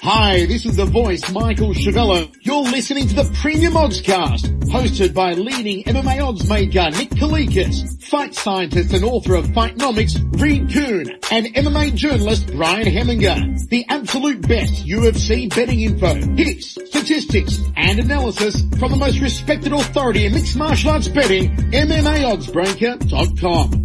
Hi, this is the voice, Michael Chavello. You're listening to the Premium Oddscast, hosted by leading MMA odds maker Nick Kalikas, fight scientist and author of Fightnomics, Reed Kuhn, and MMA journalist Brian Heminger. The absolute best UFC betting info, hits, statistics, and analysis from the most respected authority in mixed martial arts betting, MMAoddsbreaker.com.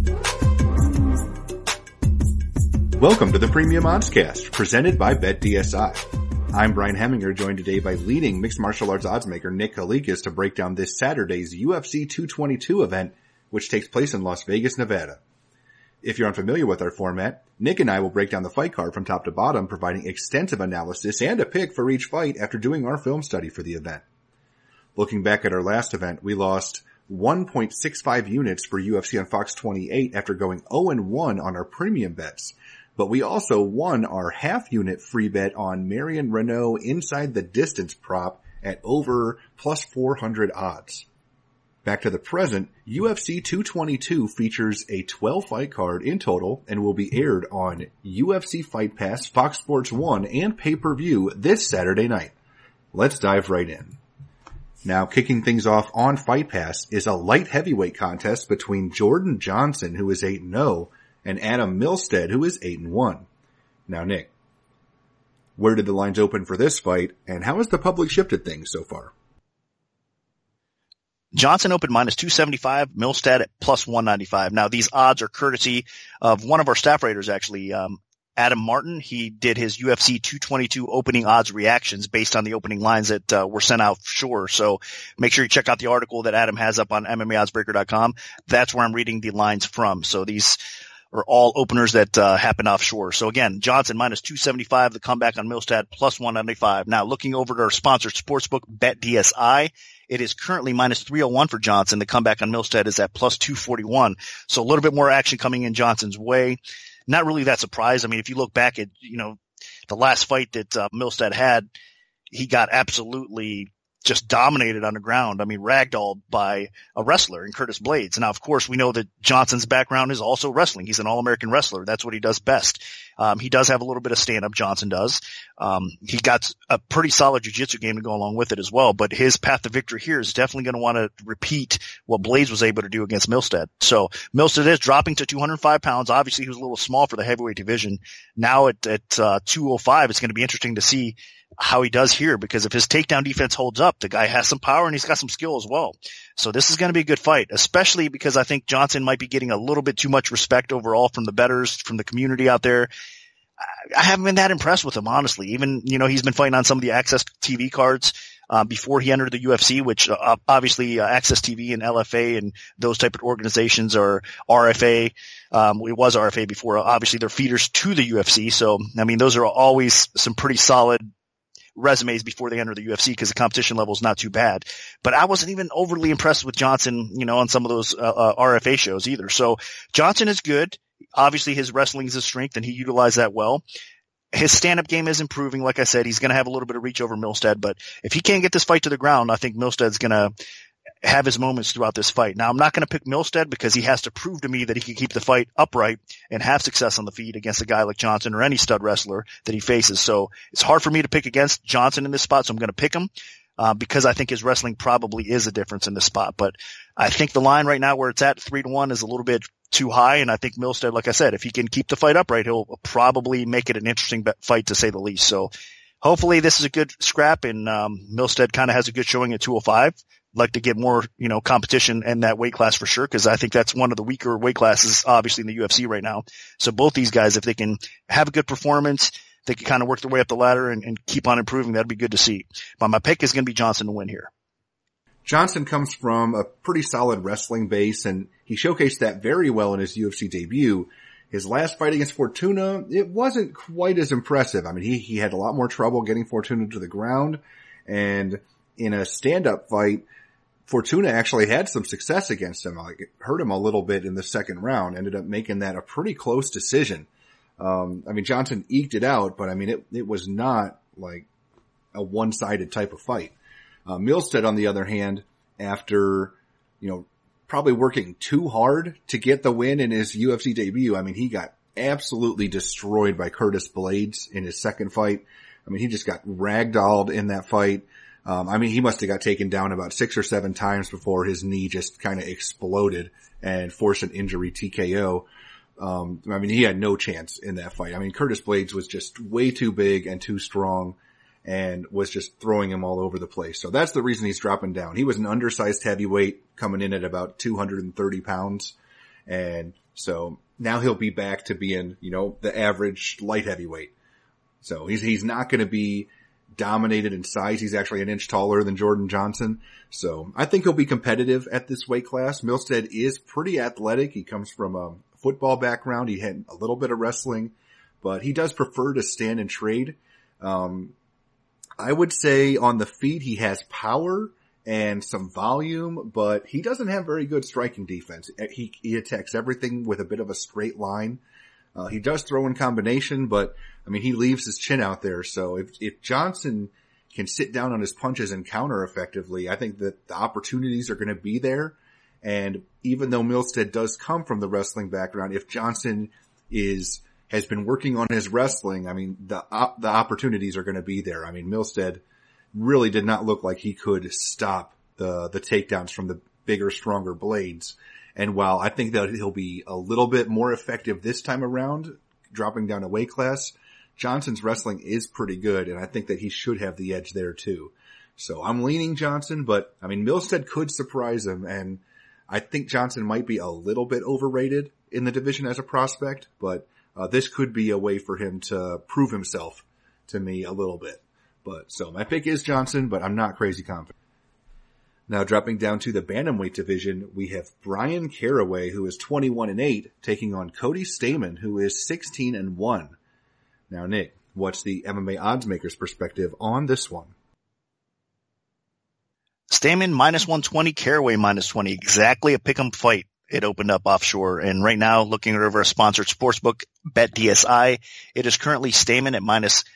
Welcome to the Premium Oddscast, presented by BetDSI. I'm Brian Heminger, joined today by leading mixed martial arts oddsmaker Nick Kalikas to break down this Saturday's UFC 222 event, which takes place in Las Vegas, Nevada. If you're unfamiliar with our format, Nick and I will break down the fight card from top to bottom, providing extensive analysis and a pick for each fight after doing our film study for the event. Looking back at our last event, we lost 1.65 units for UFC on Fox 28 after going 0-1 on our premium bets. But we also won our half-unit free bet on Marion Renault inside the distance prop at over plus 400 odds. Back to the present, UFC 222 features a 12-fight card in total and will be aired on UFC Fight Pass, Fox Sports 1, and pay-per-view this Saturday night. Let's dive right in. Now, kicking things off on Fight Pass is a light heavyweight contest between Jordan Johnson, who is 8-0, and Adam Milstead, who is 8-1. Now, Nick, where did the lines open for this fight, and how has the public shifted things so far? Johnson opened minus 275, Milstead at plus 195. Now, these odds are courtesy of one of our staff writers, actually, Adam Martin. He did his UFC 222 opening odds reactions based on the opening lines that were sent out offshore. So make sure you check out the article that Adam has up on MMAoddsbreaker.com. That's where I'm reading the lines from. So these are all openers that happened offshore. So again, Johnson minus 275, the comeback on Milstead plus 195. Now looking over to our sponsored sportsbook, BetDSI, it is currently minus 301 for Johnson. The comeback on Milstead is at plus 241. So a little bit more action coming in Johnson's way. Not really that surprised. I mean, if you look back at, the last fight that Milstead had, he got absolutely just dominated on the ground. I mean, ragdolled by a wrestler in Curtis Blades. Now, of course, we know that Johnson's background is also wrestling. He's an All-American wrestler. That's what he does best. He does have a little bit of stand-up, Johnson does. He got a pretty solid jiu-jitsu game to go along with it as well, but his path to victory here is definitely going to want to repeat what Blades was able to do against Milstead. So Milstead is dropping to 205 pounds. Obviously, he was a little small for the heavyweight division. Now at 205, it's going to be interesting to see how he does here, because if his takedown defense holds up, the guy has some power and he's got some skill as well. So this is going to be a good fight, especially because I think Johnson might be getting a little bit too much respect overall from the bettors, from the community out there. I haven't been that impressed with him, honestly. Even, he's been fighting on some of the Access TV cards before he entered the UFC, which obviously Access TV and LFA and those type of organizations are RFA. It was RFA before. Obviously, they're feeders to the UFC. So, I mean, those are always some pretty solid resumes before they enter the UFC because the competition level is not too bad. But I wasn't even overly impressed with Johnson, on some of those RFA shows either. So Johnson is good. Obviously his wrestling is his strength and he utilized that well. His stand-up game is improving. Like I said, he's going to have a little bit of reach over Milstead, but if he can't get this fight to the ground, I think Milstead's going to have his moments throughout this fight. Now, I'm not going to pick Milstead because he has to prove to me that he can keep the fight upright and have success on the feet against a guy like Johnson or any stud wrestler that he faces. So it's hard for me to pick against Johnson in this spot, so I'm going to pick him because I think his wrestling probably is a difference in this spot. But I think the line right now where it's at 3-1 is a little bit too high, and I think Milstead, like I said, if he can keep the fight upright, he'll probably make it an interesting fight to say the least. So hopefully this is a good scrap, and Milstead kind of has a good showing at 205. Like to get more, competition in that weight class for sure, because I think that's one of the weaker weight classes, obviously, in the UFC right now. So both these guys, if they can have a good performance, they can kind of work their way up the ladder and keep on improving. That'd be good to see. But my pick is going to be Johnson to win here. Johnson comes from a pretty solid wrestling base, and he showcased that very well in his UFC debut. His last fight against Fortuna, it wasn't quite as impressive. I mean, he had a lot more trouble getting Fortuna to the ground, and in a stand-up fight, Fortuna actually had some success against him. I hurt him a little bit in the second round, ended up making that a pretty close decision. Johnson eked it out, but it was not like a one-sided type of fight. Milstead, on the other hand, after, probably working too hard to get the win in his UFC debut, he got absolutely destroyed by Curtis Blades in his second fight. I mean, he just got ragdolled in that fight. I mean, he must have got taken down about 6 or 7 times before his knee just kind of exploded and forced an injury TKO. I mean, he had no chance in that fight. I mean, Curtis Blaydes was just way too big and too strong and was just throwing him all over the place. So that's the reason he's dropping down. He was an undersized heavyweight coming in at about 230 pounds. And so now he'll be back to being, you know, the average light heavyweight. So he's not going to be dominated in size. He's actually an inch taller than Jordan Johnson. So I think he'll be competitive at this weight class. Milstead is pretty athletic. He comes from a football background. He had a little bit of wrestling, but he does prefer to stand and trade. I would say on the feet he has power and some volume, but he doesn't have very good striking defense. He attacks everything with a bit of a straight line. He does throw in combination, but I mean, he leaves his chin out there. So if Johnson can sit down on his punches and counter effectively, I think that the opportunities are going to be there. And even though Milstead does come from the wrestling background, if Johnson has been working on his wrestling, I mean, the opportunities are going to be there. I mean, Milstead really did not look like he could stop the takedowns from the bigger, stronger Blaydes. And while I think that he'll be a little bit more effective this time around, dropping down a weight class, Johnson's wrestling is pretty good, and I think that he should have the edge there too. So I'm leaning Johnson, but I mean, Milstead could surprise him, and I think Johnson might be a little bit overrated in the division as a prospect, but this could be a way for him to prove himself to me a little bit. But so my pick is Johnson, but I'm not crazy confident. Now dropping down to the bantamweight division, we have Bryan Caraway, who is 21-8, taking on Cody Stamann, who is 16-1. Now, Nick, what's the MMA odds maker's perspective on this one? Stamann -120, Caraway -20, exactly a pick'em fight. It opened up offshore, and right now, looking over a sponsored sportsbook, BetDSI, it is currently Stamann at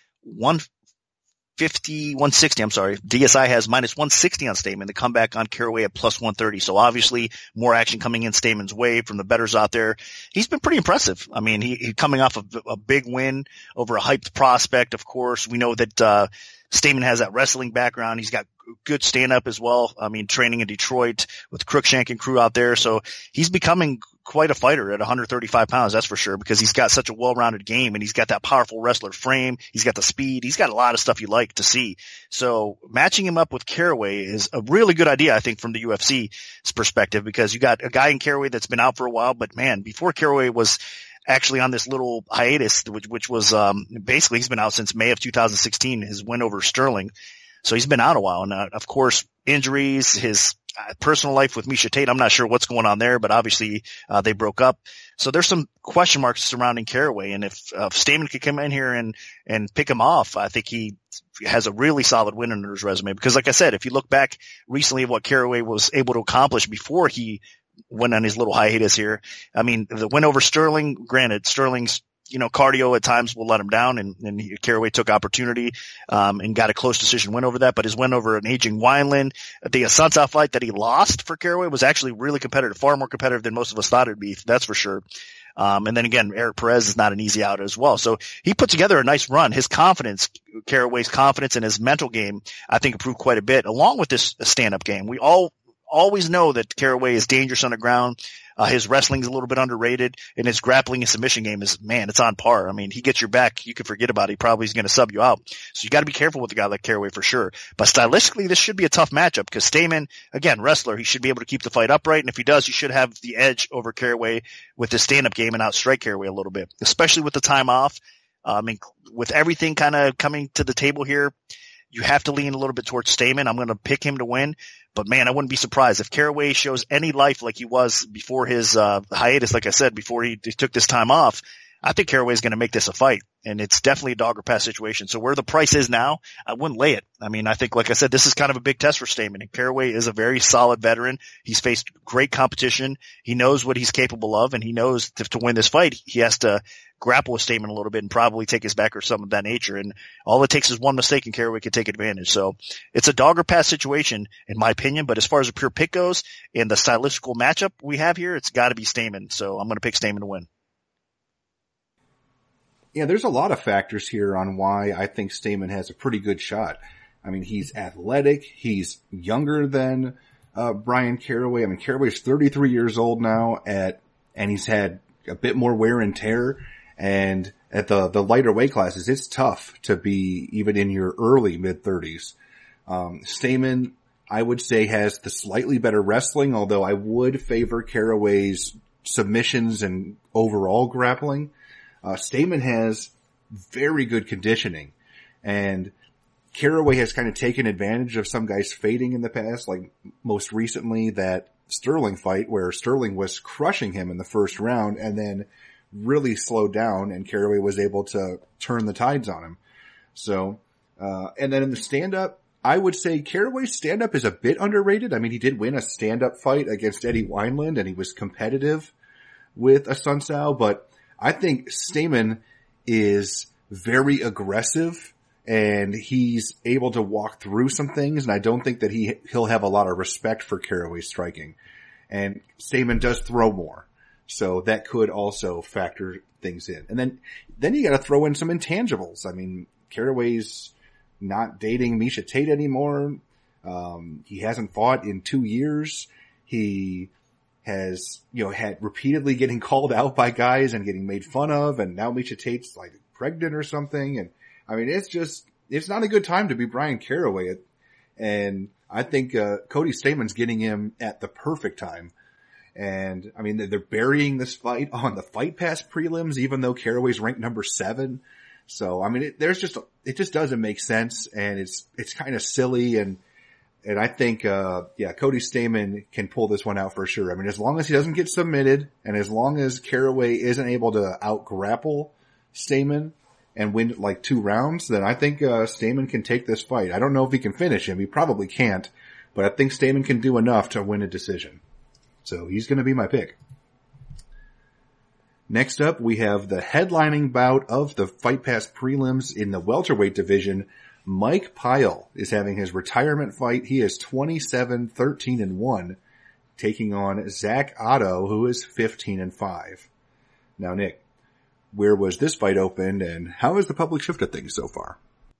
-160, I'm sorry. DSI has -160 on Stamann. The comeback on Caraway at +130. So obviously more action coming in Stamann's way from the bettors out there. He's been pretty impressive. I mean, he coming off of a big win over a hyped prospect, of course. We know that, Stamann has that wrestling background. He's got good stand-up as well. I mean, training in Detroit with Cruikshank and crew out there. So he's becoming quite a fighter at 135 pounds, that's for sure, because he's got such a well-rounded game, and he's got that powerful wrestler frame. He's got the speed. He's got a lot of stuff you like to see. So matching him up with Caraway is a really good idea, I think, from the UFC's perspective, because you got a guy in Caraway that's been out for a while, but man, before Caraway was actually on this little hiatus, which was, basically he's been out since May of 2016, his win over Sterling. So he's been out a while. And, of course, injuries, his personal life with Miesha Tate, I'm not sure what's going on there, but obviously, they broke up. So there's some question marks surrounding Caraway. And if Stamann could come in here and pick him off, I think he has a really solid win under his resume. Because like I said, if you look back recently at what Caraway was able to accomplish before he went on his little hiatus here, I mean, the win over Sterling, granted, Sterling's, cardio at times will let him down, and Caraway took opportunity, and got a close decision win over that. But his win over an aging Wineland, the Assunção fight that he lost for Caraway was actually really competitive, far more competitive than most of us thought it'd be. That's for sure. And then again, Eric Perez is not an easy out as well. So he put together a nice run. His confidence, Caraway's confidence in his mental game, I think improved quite a bit, along with this stand-up game. We always know that Caraway is dangerous on the ground. His wrestling is a little bit underrated, and his grappling and submission game is, man, it's on par. I mean, he gets your back. You can forget about it. He probably is going to sub you out. So you got to be careful with a guy like Caraway for sure. But stylistically, this should be a tough matchup because Stamann, again, wrestler, he should be able to keep the fight upright. And if he does, he should have the edge over Caraway with his stand-up game and outstrike Caraway a little bit, especially with the time off. I mean, with everything kind of coming to the table here, you have to lean a little bit towards Stamann. I'm going to pick him to win. But man, I wouldn't be surprised if Caraway shows any life like he was before his hiatus, like I said, before he took this time off. I think Caraway is going to make this a fight, and it's definitely a dog or pass situation. So where the price is now, I wouldn't lay it. I mean, I think, like I said, this is kind of a big test for Stamann. And Caraway is a very solid veteran. He's faced great competition. He knows what he's capable of, and he knows to win this fight, he has to grapple with Stamann a little bit and probably take his back or something of that nature. And all it takes is one mistake, and Caraway can take advantage. So it's a dog or pass situation, in my opinion. But as far as a pure pick goes and the stylistical matchup we have here, it's got to be Stamann. So I'm going to pick Stamann to win. Yeah, there's a lot of factors here on why I think Stamann has a pretty good shot. I mean, he's athletic. He's younger than Bryan Caraway. I mean, Caraway's 33 years old now and he's had a bit more wear and tear. And at the lighter weight classes, it's tough to be even in your early mid-30s. Stamann, I would say, has the slightly better wrestling, although I would favor Caraway's submissions and overall grappling. Stamann has very good conditioning, and Caraway has kind of taken advantage of some guys fading in the past, like most recently that Sterling fight where Sterling was crushing him in the first round and then really slowed down, and Caraway was able to turn the tides on him. So, and then in the stand-up, I would say Caraway's stand-up is a bit underrated. I mean, he did win a stand-up fight against Eddie Wineland, and he was competitive with Assunção, but I think Stamann is very aggressive, and he's able to walk through some things, and I don't think that he'll have a lot of respect for Caraway's striking. And Stamann does throw more, so that could also factor things in. And then you gotta throw in some intangibles. I mean, Caraway's not dating Miesha Tate anymore. He hasn't fought in 2 years. He has, had repeatedly getting called out by guys and getting made fun of, and now Miesha Tate's like pregnant or something. And I mean, it's not a good time to be Bryan Caraway. And I think, Cody Stamann's getting him at the perfect time. And I mean, they're burying this fight on the Fight Pass prelims, even though Caraway's ranked number 7. So, I mean, it just doesn't make sense, and it's kind of silly, and I think, Cody Stamann can pull this one out for sure. I mean, as long as he doesn't get submitted, and as long as Caraway isn't able to out-grapple Stamann and win like 2 rounds, then I think, Stamann can take this fight. I don't know if he can finish him. He probably can't, but I think Stamann can do enough to win a decision. So he's gonna be my pick. Next up, we have the headlining bout of the Fight Pass prelims in the welterweight division. Mike Pyle is having his retirement fight. He is 27-13-1, taking on Zak Ottow, who is 15-5. Now, Nick, where was this fight opened, and how has the public shifted things so far?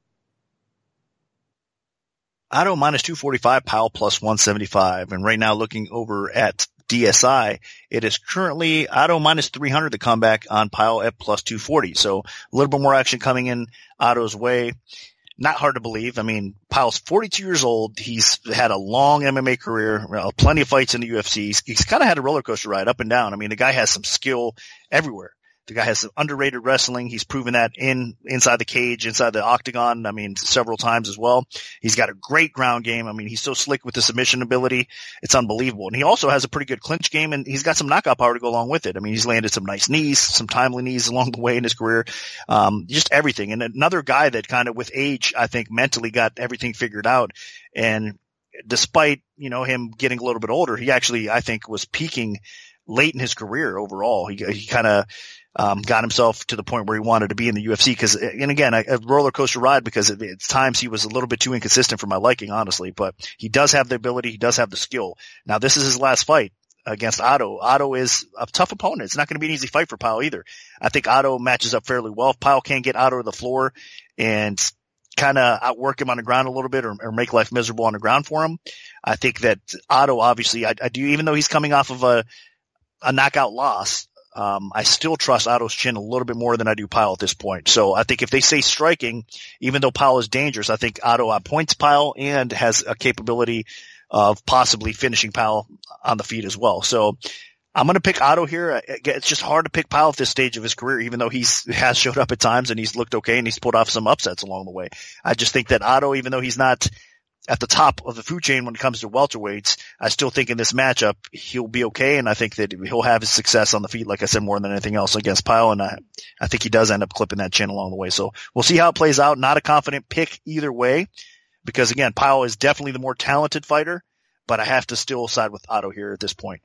Ottow minus 245, Pyle plus 175. And right now, looking over at DSI, it is currently Ottow minus 300, the comeback on Pyle at plus 240. So a little bit more action coming in Ottow's way. Not hard to believe. I mean, Pyle's 42 years old. He's had a long MMA career, plenty of fights in the UFC. He's kind of had a roller coaster ride up and down. I mean, the guy has some skill everywhere. The guy has some underrated wrestling. He's proven that inside the cage, inside the octagon. I mean, several times as well. He's got a great ground game. I mean, he's so slick with the submission ability. It's unbelievable. And he also has a pretty good clinch game, and he's got some knockout power to go along with it. I mean, he's landed some nice knees, some timely knees along the way in his career. Just everything. And another guy that kind of with age, I think mentally got everything figured out. And despite, him getting a little bit older, he actually, I think, was peaking late in his career overall. He kind of, got himself to the point where he wanted to be in the UFC and again, a roller coaster ride because at times he was a little bit too inconsistent for my liking, honestly, but he does have the ability. He does have the skill. Now, this is his last fight against Ottow. Ottow is a tough opponent. It's not going to be an easy fight for Pyle either. I think Ottow matches up fairly well. If Pyle can't get Ottow to the floor and kind of outwork him on the ground a little bit or make life miserable on the ground for him, I think that Ottow, obviously, I do, even though he's coming off of a knockout loss, I still trust Ottow's chin a little bit more than I do Pyle at this point. So I think if they say striking, even though Pyle is dangerous, I think Ottow outpoints Pyle and has a capability of possibly finishing Pyle on the feet as well. So I'm going to pick Ottow here. It's just hard to pick Pyle at this stage of his career, even though he has showed up at times and he's looked okay and he's pulled off some upsets along the way. I just think that Ottow, even though he's not at the top of the food chain when it comes to welterweights, I still think in this matchup he'll be okay, and I think that he'll have his success on the feet, like I said, more than anything else against Pyle, and I think he does end up clipping that chin along the way. So we'll see how it plays out. Not a confident pick either way, because again, Pyle is definitely the more talented fighter, but I have to still side with Ottow here at this point.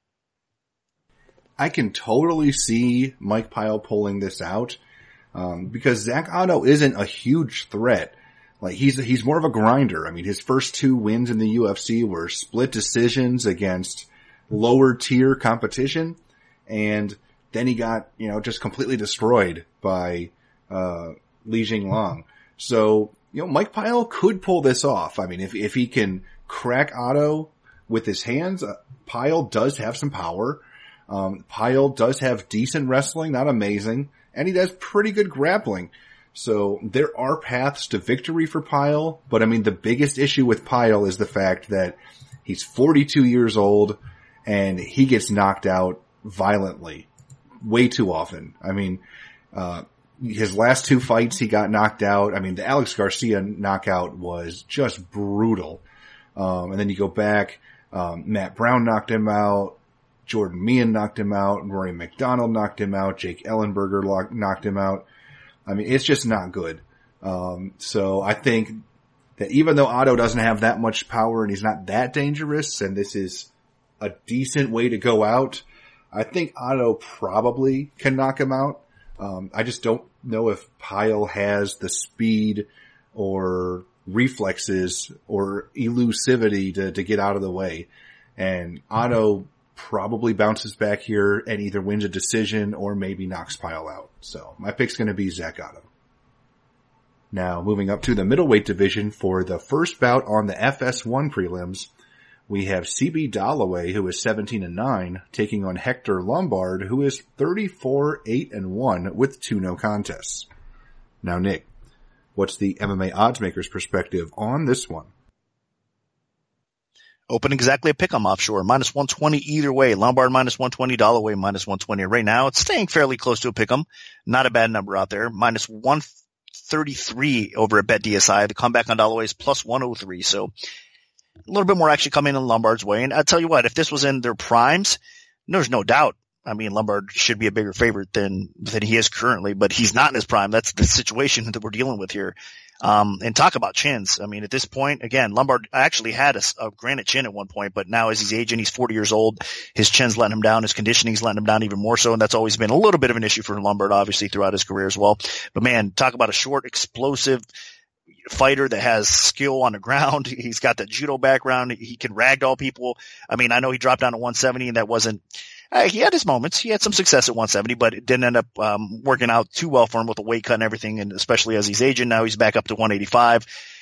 I can totally see Mike Pyle pulling this out, because Zak Ottow isn't a huge threat. Like, he's more of a grinder. I mean, his first 2 wins in the UFC were split decisions against lower tier competition. And then he got, just completely destroyed by Li Jingliang. So, Mike Pyle could pull this off. I mean, if he can crack Otto with his hands, Pyle does have some power. Pyle does have decent wrestling, not amazing, and he does pretty good grappling. So there are paths to victory for Pyle, but I mean, the biggest issue with Pyle is the fact that he's 42 years old and he gets knocked out violently way too often. I mean, his last two fights he got knocked out. I mean, the Alex Garcia knockout was just brutal. And then you go back, Matt Brown knocked him out, Jordan Meehan knocked him out, Rory McDonald knocked him out, Jake Ellenberger knocked him out. I mean, it's just not good. So I think that even though Otto doesn't have that much power and he's not that dangerous, and this is a decent way to go out, I think Otto probably can knock him out. I just don't know if Pyle has the speed or reflexes or elusivity to get out of the way. And Otto probably bounces back here and either wins a decision or maybe knocks Pyle out. So my pick's going to be Zak Otto. Now moving up to the middleweight division for the first bout on the FS1 prelims, we have CB Dollaway, who is 17-9, taking on Hector Lombard, who is 34-8-1 with 2 no contests. Now Nick, what's the MMA oddsmaker's perspective on this one? Open exactly a pick 'em offshore. Minus 120 either way. Lombard minus 120, Dollaway minus 120. Right now, it's staying fairly close to a pick 'em. Not a bad number out there. Minus 133 over at BetDSI. The comeback on Dollaway is plus 103. So a little bit more action coming in Lombard's way. And I'll tell you what, if this was in their primes, there's no doubt. I mean, Lombard should be a bigger favorite than he is currently, but he's not in his prime. That's the situation that we're dealing with here. And talk about chins. I mean, at this point, again, Lombard actually had a granite chin at one point, but now as he's aging, he's 40 years old. His chin's letting him down. His conditioning's letting him down even more so. And that's always been a little bit of an issue for Lombard, obviously, throughout his career as well. But man, talk about a short, explosive fighter that has skill on the ground. He's got that judo background. He can ragdoll people. I mean, I know he dropped down to 170 and that wasn't, he had his moments. He had some success at 170, but it didn't end up working out too well for him with the weight cut and everything, and especially as he's aging. Now he's back up to 185.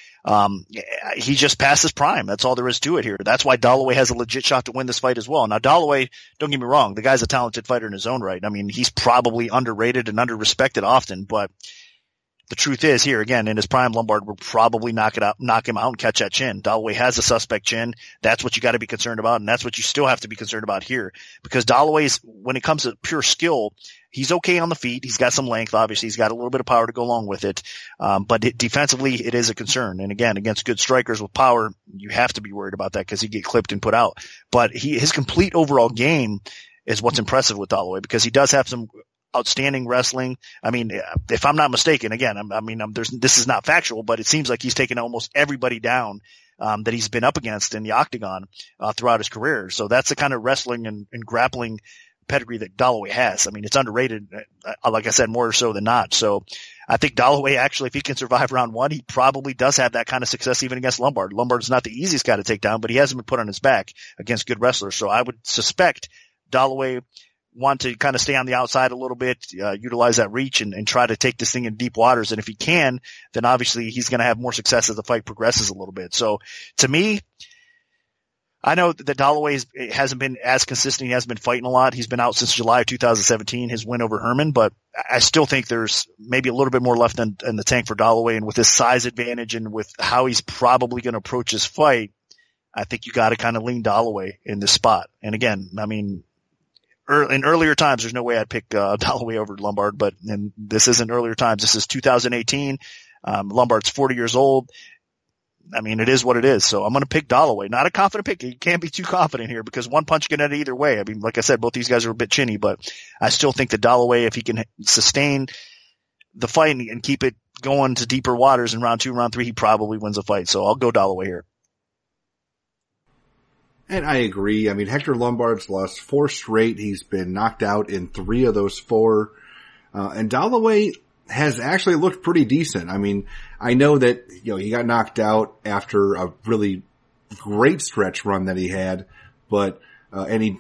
He just passed his prime. That's all there is to it here. That's why Dollaway has a legit shot to win this fight as well. Now Dollaway, don't get me wrong, the guy's a talented fighter in his own right. I mean, he's probably underrated and underrespected often, but the truth is here, again, in his prime, Lombard will probably knock him out and catch that chin. Dollaway has a suspect chin. That's what you got to be concerned about, and that's what you still have to be concerned about here. Because Dollaway's, when it comes to pure skill, he's okay on the feet. He's got some length, obviously. He's got a little bit of power to go along with it. But defensively, it is a concern. And again, against good strikers with power, you have to be worried about that because he get clipped and put out. But his complete overall game is what's impressive with Dollaway, because he does have some outstanding wrestling. I mean, if I'm not mistaken, again, this is not factual, but it seems like he's taken almost everybody down that he's been up against in the octagon throughout his career. So that's the kind of wrestling and grappling pedigree that Dollaway has. I mean, it's underrated, like I said, more so than not. So I think Dollaway, actually, if he can survive round one, he probably does have that kind of success even against Lombard. Lombard's not the easiest guy to take down, but he hasn't been put on his back against good wrestlers. So I would suspect Dollaway want to kind of stay on the outside a little bit, utilize that reach and try to take this thing in deep waters. And if he can, then obviously he's going to have more success as the fight progresses a little bit. So to me, I know that Dollaway hasn't been as consistent. He hasn't been fighting a lot. He's been out since July of 2017, his win over Herman, but I still think there's maybe a little bit more left in the tank for Dollaway. And with his size advantage and with how he's probably going to approach his fight, I think you got to kind of lean Dollaway in this spot. And again, I mean, in earlier times, there's no way I'd pick Dollaway over Lombard, but this isn't earlier times. This is 2018. Lombard's 40 years old. I mean, it is what it is. So I'm going to pick Dollaway. Not a confident pick. You can't be too confident here because one punch can end either way. I mean, like I said, both these guys are a bit chinny, but I still think that Dollaway, if he can sustain the fight and keep it going to deeper waters in round 2, round 3, he probably wins the fight. So I'll go Dollaway here. And I agree. I mean, Hector Lombard's lost 4 straight. He's been knocked out in 3 of those 4. And Dollaway has actually looked pretty decent. I mean, I know that, he got knocked out after a really great stretch run that he had, but, and he,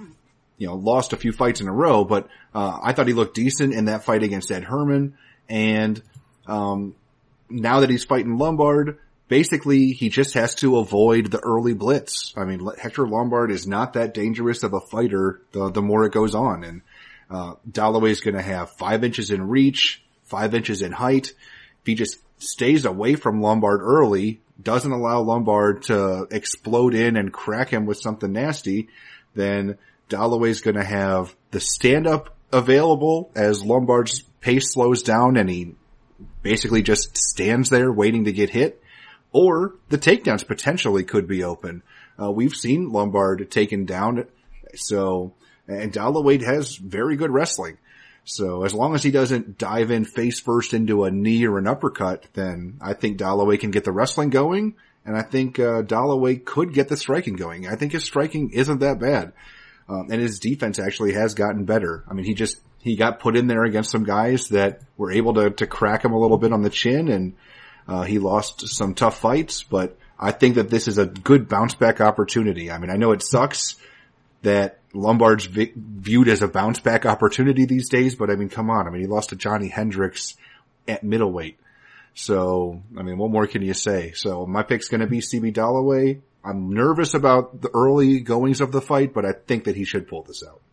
lost a few fights in a row, but, I thought he looked decent in that fight against Ed Herman. And Now that he's fighting Lombard, basically he just has to avoid the early blitz. I mean, Hector Lombard is not that dangerous of a fighter the more it goes on. And Dalloway's going to have 5 inches in reach, 5 inches in height. If he just stays away from Lombard early, doesn't allow Lombard to explode in and crack him with something nasty, then Dalloway's going to have the stand-up available as Lombard's pace slows down and he basically just stands there waiting to get hit. Or the takedowns potentially could be open. We've seen Lombard taken down, and Dalloway has very good wrestling. So as long as he doesn't dive in face first into a knee or an uppercut, then I think Dalloway can get the wrestling going, and I think Dalloway could get the striking going. I think his striking isn't that bad. And his defense actually has gotten better. I mean, he got put in there against some guys that were able to crack him a little bit on the chin, and he lost some tough fights, but I think that this is a good bounce back opportunity. I mean, I know it sucks that Lombard's viewed as a bounce back opportunity these days, but I mean, come on. I mean, he lost to Johnny Hendricks at middleweight. So, I mean, what more can you say? So my pick's going to be CB Dalloway. I'm nervous about the early goings of the fight, but I think that he should pull this out.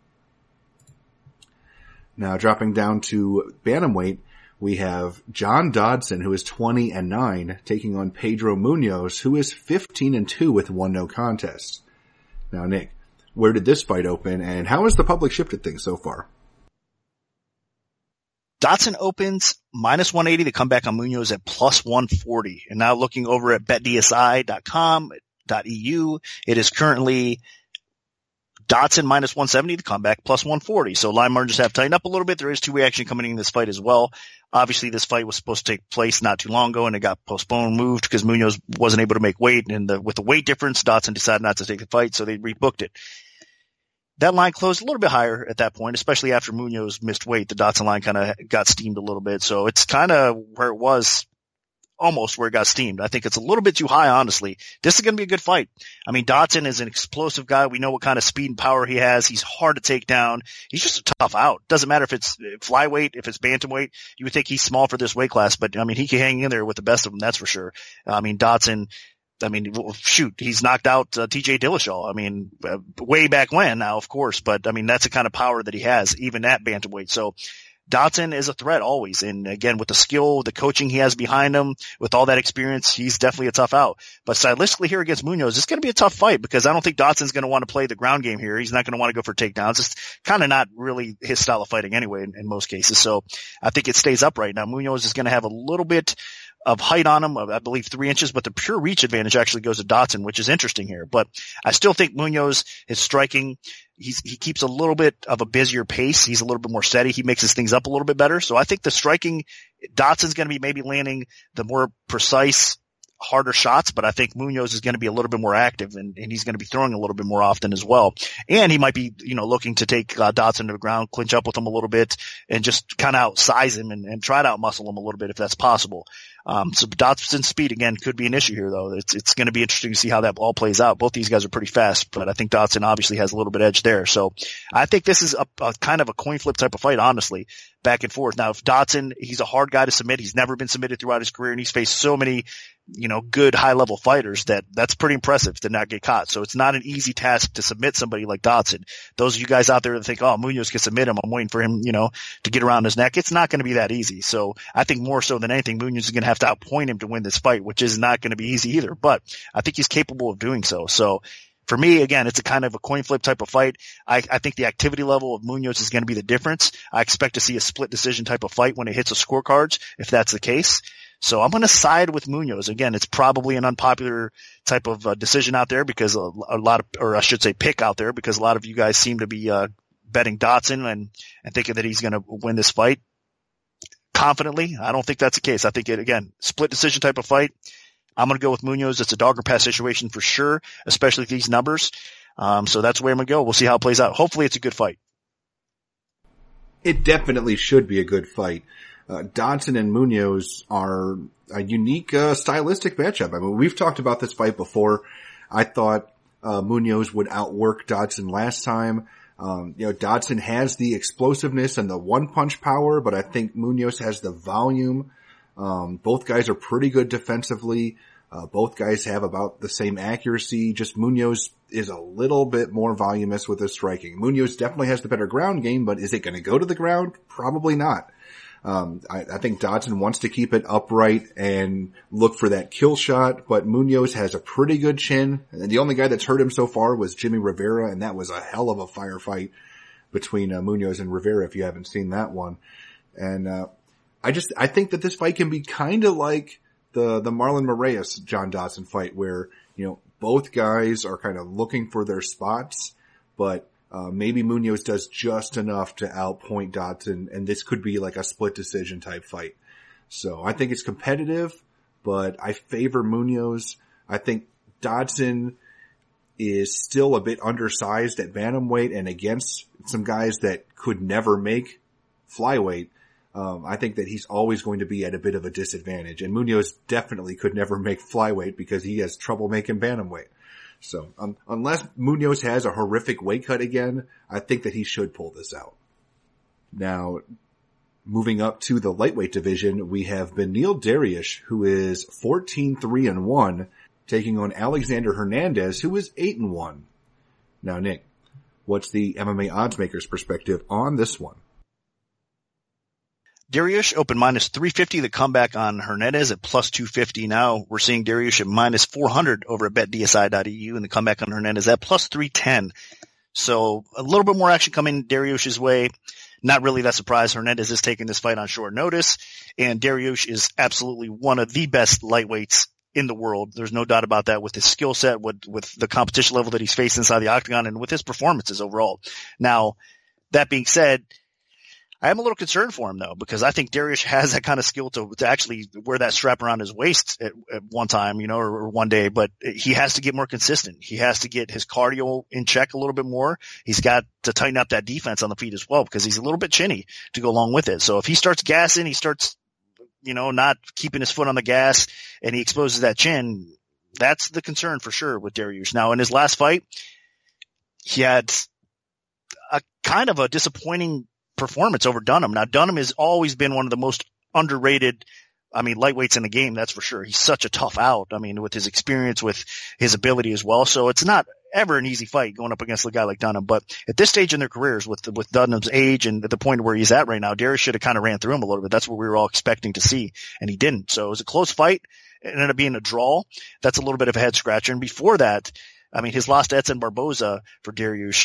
Now dropping down to bantamweight, we have John Dodson, who is 20-9, taking on Pedro Munoz, who is 15-2 with 1 no contest. Now, Nick, where did this fight open, and how has the public shifted things so far? Dodson opens -180 to come back on Munoz at +140. And now looking over at betdsi.com.eu, it is currently Dodson -170 to come back +140. So line margins have tightened up a little bit. There is 2-way action coming in this fight as well. Obviously, this fight was supposed to take place not too long ago, and it got postponed, moved because Munoz wasn't able to make weight. And with the weight difference, Dodson decided not to take the fight, so they rebooked it. That line closed a little bit higher at that point, especially after Munoz missed weight. The Dodson line kind of got steamed a little bit. So it's kind of where it was, almost where it got steamed. I think it's a little bit too high, honestly. This is going to be a good fight. I mean, Dodson is an explosive guy. We know what kind of speed and power he has. He's hard to take down. He's just a tough out. Doesn't matter if it's flyweight, if it's bantamweight. You would think he's small for this weight class, but I mean, he can hang in there with the best of them. That's for sure. I mean, Dodson, shoot, he's knocked out TJ Dillashaw. I mean, way back when now, of course, but I mean, that's the kind of power that he has, even at bantamweight. So Dodson is a threat always. And again, with the skill, the coaching he has behind him, with all that experience, he's definitely a tough out. But stylistically here against Munoz, it's going to be a tough fight because I don't think Dodson's going to want to play the ground game here. He's not going to want to go for takedowns. It's kind of not really his style of fighting anyway in most cases. So I think it stays upright. Now Munoz is going to have a little bit of height on him, I believe 3 inches, but the pure reach advantage actually goes to Dodson, which is interesting here. But I still think Munoz, his striking, he keeps a little bit of a busier pace. He's a little bit more steady. He makes his things up a little bit better. So I think the striking, Dodson's going to be maybe landing the more precise, harder shots, but I think Munoz is going to be a little bit more active and he's going to be throwing a little bit more often as well. And he might be, looking to take Dodson to the ground, clinch up with him a little bit and just kind of outsize him and try to outmuscle him a little bit if that's possible. So Dodson's speed again could be an issue here though. It's going to be interesting to see how that all plays out. Both these guys are pretty fast, but I think Dodson obviously has a little bit edge there. So I think this is a kind of a coin flip type of fight, honestly, back and forth. Now if Dodson, he's a hard guy to submit. He's never been submitted throughout his career and he's faced so many, good high level fighters that's pretty impressive to not get caught. So it's not an easy task to submit somebody like Dodson. Those of you guys out there that think, oh, Munoz can submit him, I'm waiting for him, to get around his neck. It's not going to be that easy. So I think more so than anything, Munoz is going to have to outpoint him to win this fight, which is not going to be easy either, but I think he's capable of doing so. So for me, again, it's a kind of a coin flip type of fight. I think the activity level of Munoz is going to be the difference. I expect to see a split decision type of fight when it hits the scorecards, if that's the case. So I'm going to side with Munoz. Again, it's probably an unpopular type of decision out there because pick out there because a lot of you guys seem to be betting Dodson and thinking that he's going to win this fight confidently. I don't think that's the case. I think again, split decision type of fight. I'm going to go with Munoz. It's a dog or pass situation for sure, especially with these numbers. So that's where I'm going to go. We'll see how it plays out. Hopefully it's a good fight. It definitely should be a good fight. Dodson and Munoz are a unique stylistic matchup. I mean, we've talked about this fight before. I thought Munoz would outwork Dodson last time. Dodson has the explosiveness and the one-punch power, but I think Munoz has the volume Both guys are pretty good defensively. Both guys have about the same accuracy. Just Munoz is a little bit more voluminous with his striking. Munoz definitely has the better ground game, but is it going to go to the ground? Probably not. I think Dodson wants to keep it upright and look for that kill shot, but Munoz has a pretty good chin. And the only guy that's hurt him so far was Jimmy Rivera, and that was a hell of a firefight between Munoz and Rivera, if you haven't seen that one. And I think that this fight can be kind of like the Marlon Moraes John Dodson fight, where, both guys are kind of looking for their spots, but maybe Munoz does just enough to outpoint Dodson, and this could be like a split decision type fight. So I think it's competitive, but I favor Munoz. I think Dodson is still a bit undersized at bantamweight, and against some guys that could never make flyweight, I think that he's always going to be at a bit of a disadvantage. And Munoz definitely could never make flyweight because he has trouble making bantamweight. So unless Munoz has a horrific weight cut again, I think that he should pull this out. Now, moving up to the lightweight division, we have Beneil Dariush, who is 14-3-1, taking on Alexander Hernandez, who is 8-1. Now, Nick, what's the MMA oddsmaker's perspective on this one? Dariush open minus 350, the comeback on Hernandez at plus 250. Now we're seeing Dariush at minus 400 over at betdsi.eu, and the comeback on Hernandez at plus 310. So a little bit more action coming Dariush's way. Not really that surprised. Hernandez is taking this fight on short notice, and Dariush is absolutely one of the best lightweights in the world. There's no doubt about that, with his skill set, with the competition level that he's faced inside the octagon, and with his performances overall. Now, that being said, I am a little concerned for him, though, because I think Dariush has that kind of skill to actually wear that strap around his waist at one time, or one day, but he has to get more consistent. He has to get his cardio in check a little bit more. He's got to tighten up that defense on the feet as well, because he's a little bit chinny to go along with it. So if he starts gassing, he starts, not keeping his foot on the gas, and he exposes that chin, that's the concern for sure with Dariush. Now, in his last fight, he had a kind of a disappointing performance over Dunham. Now, Dunham has always been one of the most underrated, lightweights in the game, that's for sure. He's such a tough out. With his experience, with his ability as well. So it's not ever an easy fight going up against a guy like Dunham. But at this stage in their careers, with Dunham's age and at the point where he's at right now, Dariush should have kind of ran through him a little bit. That's what we were all expecting to see, and he didn't. So it was a close fight. It ended up being a draw. That's a little bit of a head scratcher. And before that, his loss to Edson Barboza for Dariush,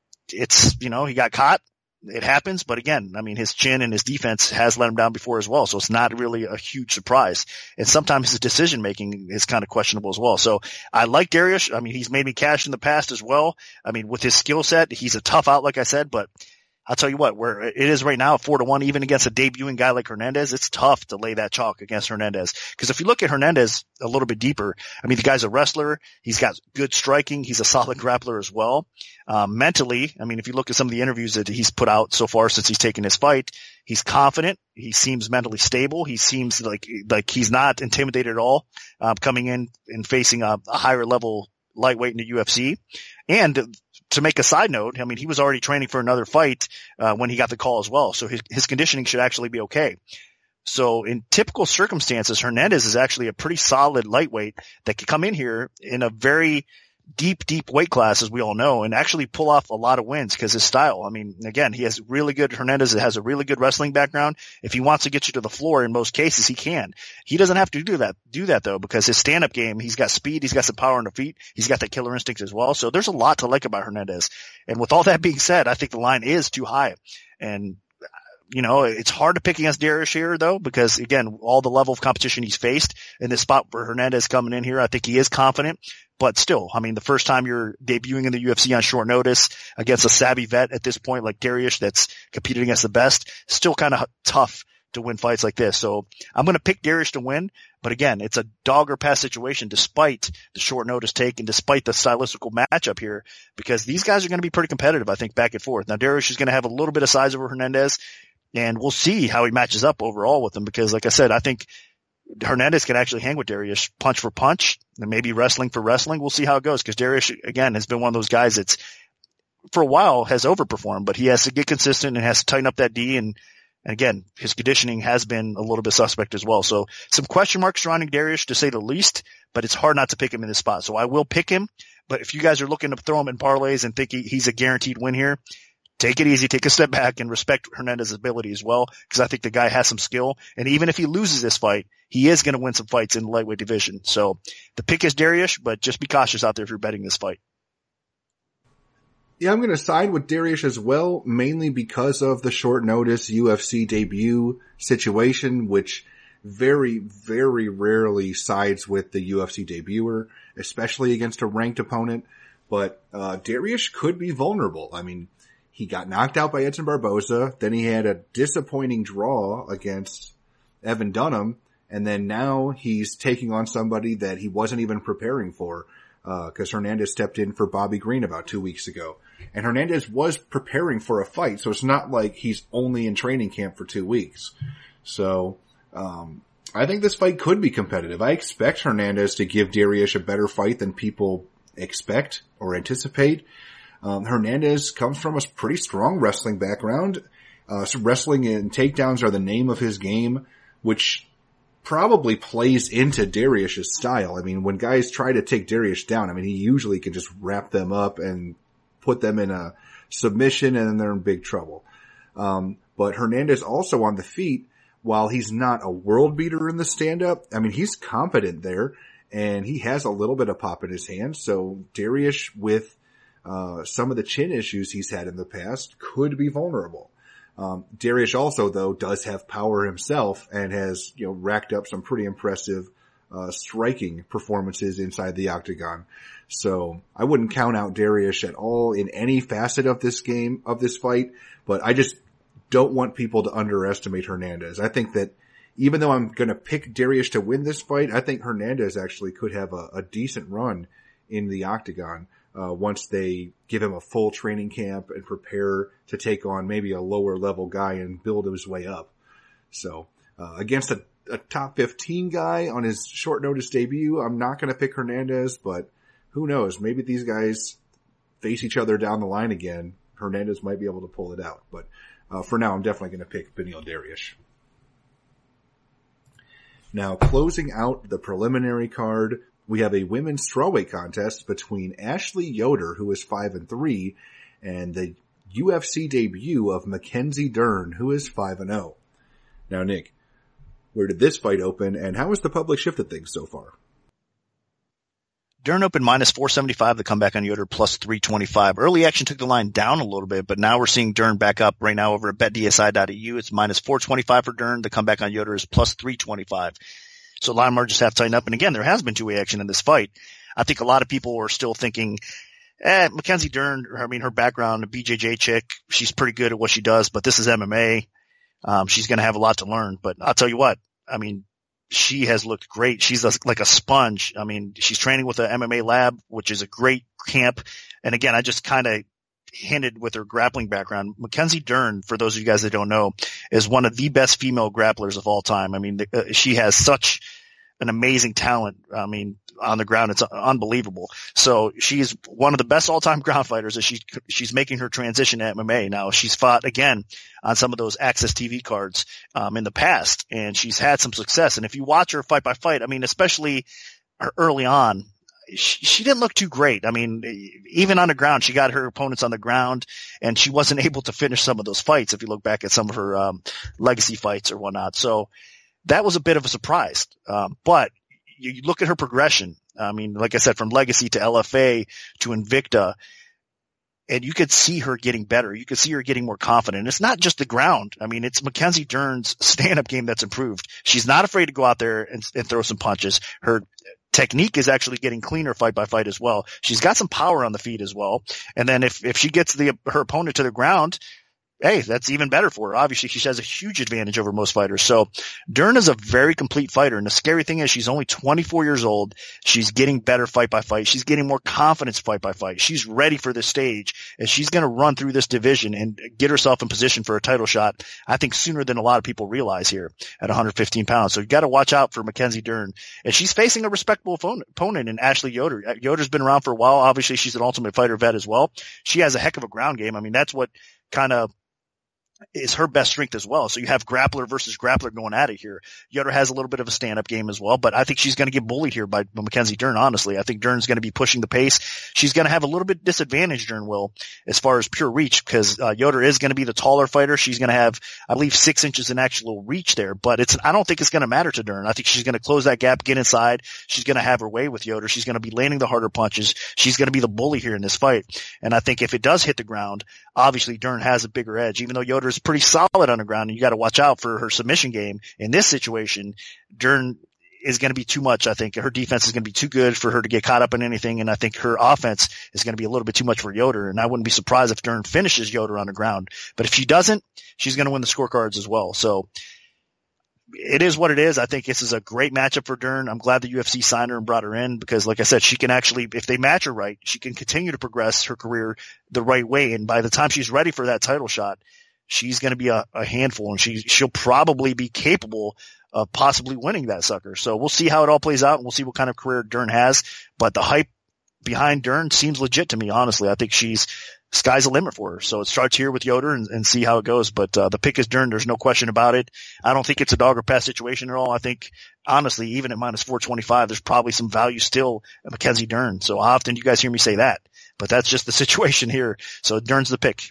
it's, he got caught. It happens, but again, his chin and his defense has let him down before as well, so it's not really a huge surprise. And sometimes his decision making is kind of questionable as well. So I like Dariush. He's made me cash in the past as well. with his skill set, he's a tough out, like I said, but I'll tell you what, where it is right now, 4-1, even against a debuting guy like Hernandez, it's tough to lay that chalk against Hernandez. Because if you look at Hernandez a little bit deeper, the guy's a wrestler. He's got good striking. He's a solid grappler as well. Mentally, if you look at some of the interviews that he's put out so far since he's taken his fight, he's confident. He seems mentally stable. He seems like he's not intimidated at all, coming in and facing a higher level lightweight in the UFC. And to make a side note, he was already training for another fight when he got the call as well. So his conditioning should actually be okay. So in typical circumstances, Hernandez is actually a pretty solid lightweight that could come in here in a very deep weight class, as we all know, and actually pull off a lot of wins because his style. Again, Hernandez has a really good wrestling background. If he wants to get you to the floor, in most cases, he can. He doesn't have to do that though, because his stand-up game, he's got speed, he's got some power on the feet, he's got that killer instinct as well. So there's a lot to like about Hernandez. And with all that being said, I think the line is too high. And it's hard to pick against Dariush here, though, because, again, all the level of competition he's faced in this spot for Hernandez coming in here, I think he is confident. But still, the first time you're debuting in the UFC on short notice against a savvy vet at this point like Dariush that's competed against the best, still kind of tough to win fights like this. So I'm going to pick Dariush to win. But again, it's a dog or pass situation despite the short notice take and despite the stylistical matchup here, because these guys are going to be pretty competitive, I think, back and forth. Now, Dariush is going to have a little bit of size over Hernandez, and we'll see how he matches up overall with him, because, like I said, I think Hernandez can actually hang with Dariush punch for punch and maybe wrestling for wrestling. We'll see how it goes, because Dariush, again, has been one of those guys that's for a while has overperformed, but he has to get consistent and has to tighten up that D and And again, his conditioning has been a little bit suspect as well. So some question marks surrounding Dariush, to say the least, but it's hard not to pick him in this spot. So I will pick him. But if you guys are looking to throw him in parlays and think he's a guaranteed win here, take it easy, take a step back, and respect Hernandez's ability as well, because I think the guy has some skill. And even if he loses this fight, he is going to win some fights in the lightweight division. So the pick is Dariush, but just be cautious out there if you're betting this fight. Yeah, I'm going to side with Dariush as well, mainly because of the short notice UFC debut situation, which very, very rarely sides with the UFC debuter, especially against a ranked opponent. But Dariush could be vulnerable. I mean, he got knocked out by Edson Barboza, then he had a disappointing draw against Evan Dunham, and then now he's taking on somebody that he wasn't even preparing for, because Hernandez stepped in for Bobby Green about 2 weeks ago. And Hernandez was preparing for a fight, so it's not like he's only in training camp for 2 weeks. So, I think this fight could be competitive. I expect Hernandez to give Dariush a better fight than people expect or anticipate. Hernandez comes from a pretty strong wrestling background. So wrestling and takedowns are the name of his game, which probably plays into Dariush's style. I mean, when guys try to take Dariush down, I mean, he usually can just wrap them up and put them in a submission, and then they're in big trouble. But Hernandez also on the feet, while he's not a world beater in the stand-up, I mean, he's competent there, and he has a little bit of pop in his hand. So Dariush, with some of the chin issues he's had in the past, could be vulnerable. Dariush also, though, does have power himself and has, racked up some pretty impressive striking performances inside the octagon. So I wouldn't count out Dariush at all in any facet of this game, of this fight, but I just don't want people to underestimate Hernandez. I think that even though I'm going to pick Dariush to win this fight, I think Hernandez actually could have a decent run in the octagon once they give him a full training camp and prepare to take on maybe a lower level guy and build his way up. So against a top 15 guy on his short notice debut, I'm not going to pick Hernandez, but who knows? Maybe these guys face each other down the line again. Hernandez might be able to pull it out, but for now, I'm definitely going to pick Beneil Dariush. Now, closing out the preliminary card, we have a women's strawweight contest between Ashley Yoder, who is 5-3, and the UFC debut of Mackenzie Dern, who is 5-0. Now, Nick, where did this fight open, and how has the public shifted things so far? Dern opened minus 475, the comeback on Yoder plus 325. Early action took the line down a little bit, but now we're seeing Dern back up right now over at betdsi.eu. It's minus 425 for Dern. The comeback on Yoder is plus 325. So line margins have tightened up. And again, there has been two-way action in this fight. I think a lot of people are still thinking, Mackenzie Dern, her background, a BJJ chick, she's pretty good at what she does, but this is MMA. She's going to have a lot to learn. But I'll tell you what, she has looked great. She's like a sponge. She's training with the MMA lab, which is a great camp. And again, I just kind of hinted with her grappling background. Mackenzie Dern, for those of you guys that don't know, is one of the best female grapplers of all time. She has such an amazing talent. On the ground, it's unbelievable. So she's one of the best all-time ground fighters as she's making her transition to MMA. Now, she's fought again on some of those Access TV cards, in the past, and she's had some success. And if you watch her fight by fight, especially early on, she didn't look too great. Even on the ground, she got her opponents on the ground, and she wasn't able to finish some of those fights if you look back at some of her legacy fights or whatnot. So that was a bit of a surprise. But you look at her progression. Like I said, from legacy to LFA to Invicta, and you could see her getting better. You could see her getting more confident. It's not just the ground. It's Mackenzie Dern's stand-up game that's improved. She's not afraid to go out there and throw some punches. Her technique is actually getting cleaner fight by fight as well. She's got some power on the feet as well. And then if she gets her opponent to the ground, hey, that's even better for her. Obviously, she has a huge advantage over most fighters. So Dern is a very complete fighter. And the scary thing is she's only 24 years old. She's getting better fight by fight. She's getting more confidence fight by fight. She's ready for this stage, and she's going to run through this division and get herself in position for a title shot, I think, sooner than a lot of people realize here at 115 pounds. So you got to watch out for Mackenzie Dern. And she's facing a respectable opponent in Ashley Yoder. Yoder's been around for a while. Obviously, she's an Ultimate Fighter vet as well. She has a heck of a ground game. That's what kind of is her best strength as well. So you have grappler versus grappler going at it here. Yoder has a little bit of a stand-up game as well, but I think she's going to get bullied here by Mackenzie Dern, honestly. I think Dern's going to be pushing the pace. She's going to have a little bit disadvantage, Dern will, as far as pure reach, because Yoder is going to be the taller fighter. She's going to have, I believe, 6 inches in actual reach there, but I don't think it's going to matter to Dern. I think she's going to close that gap, get inside. She's going to have her way with Yoder. She's going to be landing the harder punches. She's going to be the bully here in this fight. And I think if it does hit the ground, obviously Dern has a bigger edge, even though Yoder is pretty solid on the ground, and you got to watch out for her submission game. In this situation, Dern is going to be too much. I think her defense is going to be too good for her to get caught up in anything, and I think her offense is going to be a little bit too much for Yoder, and I wouldn't be surprised if Dern finishes Yoder on the ground. But if she doesn't, she's going to win the scorecards as well. So it is what it is. I think this is a great matchup for Dern. I'm glad the UFC signed her and brought her in because, like I said, she can actually, if they match her right, she can continue to progress her career the right way, and by the time she's ready for that title shot, she's going to be a handful, and she'll probably be capable of possibly winning that sucker. So we'll see how it all plays out, and we'll see what kind of career Dern has. But the hype behind Dern seems legit to me, honestly. I think sky's the limit for her. So it starts here with Yoder and see how it goes. But the pick is Dern. There's no question about it. I don't think it's a dog or pass situation at all. I think, honestly, even at minus 425, there's probably some value still at Mackenzie Dern. So how often do you guys hear me say that? But that's just the situation here. So Dern's the pick.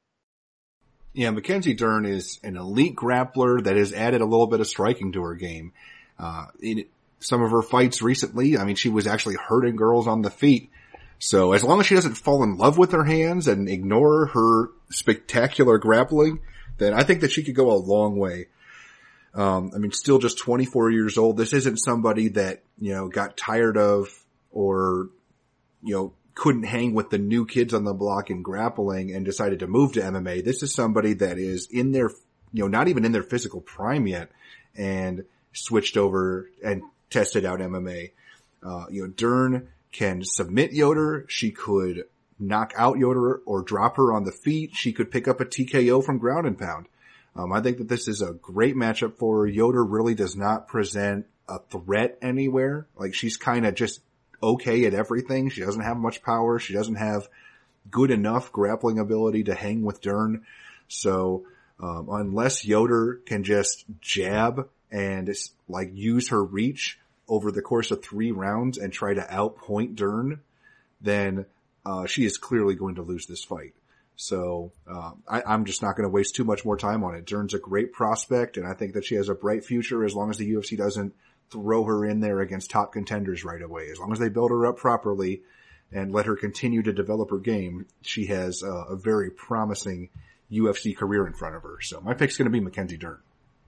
Yeah, Mackenzie Dern is an elite grappler that has added a little bit of striking to her game. In some of her fights recently, I mean, she was actually hurting girls on the feet. So as long as she doesn't fall in love with her hands and ignore her spectacular grappling, then I think that she could go a long way. I mean, still just 24 years old. This isn't somebody that, got tired of or, couldn't hang with the new kids on the block in grappling and decided to move to MMA. This is somebody that is in their, not even in their physical prime yet and switched over and tested out MMA. Dern can submit Yoder. She could knock out Yoder or drop her on the feet. She could pick up a TKO from ground and pound. I think that this is a great matchup for her. Yoder really does not present a threat anywhere. Like, she's kind of just okay at everything. She doesn't have much power. She doesn't have good enough grappling ability to hang with Dern. So, unless Yoder can just jab and use her reach over the course of 3 rounds and try to outpoint Dern, then, she is clearly going to lose this fight. So, I'm just not going to waste too much more time on it. Dern's a great prospect, and I think that she has a bright future as long as the UFC doesn't throw her in there against top contenders right away. As long as they build her up properly and let her continue to develop her game, she has a very promising UFC career in front of her. So my pick's going to be Mackenzie Dern.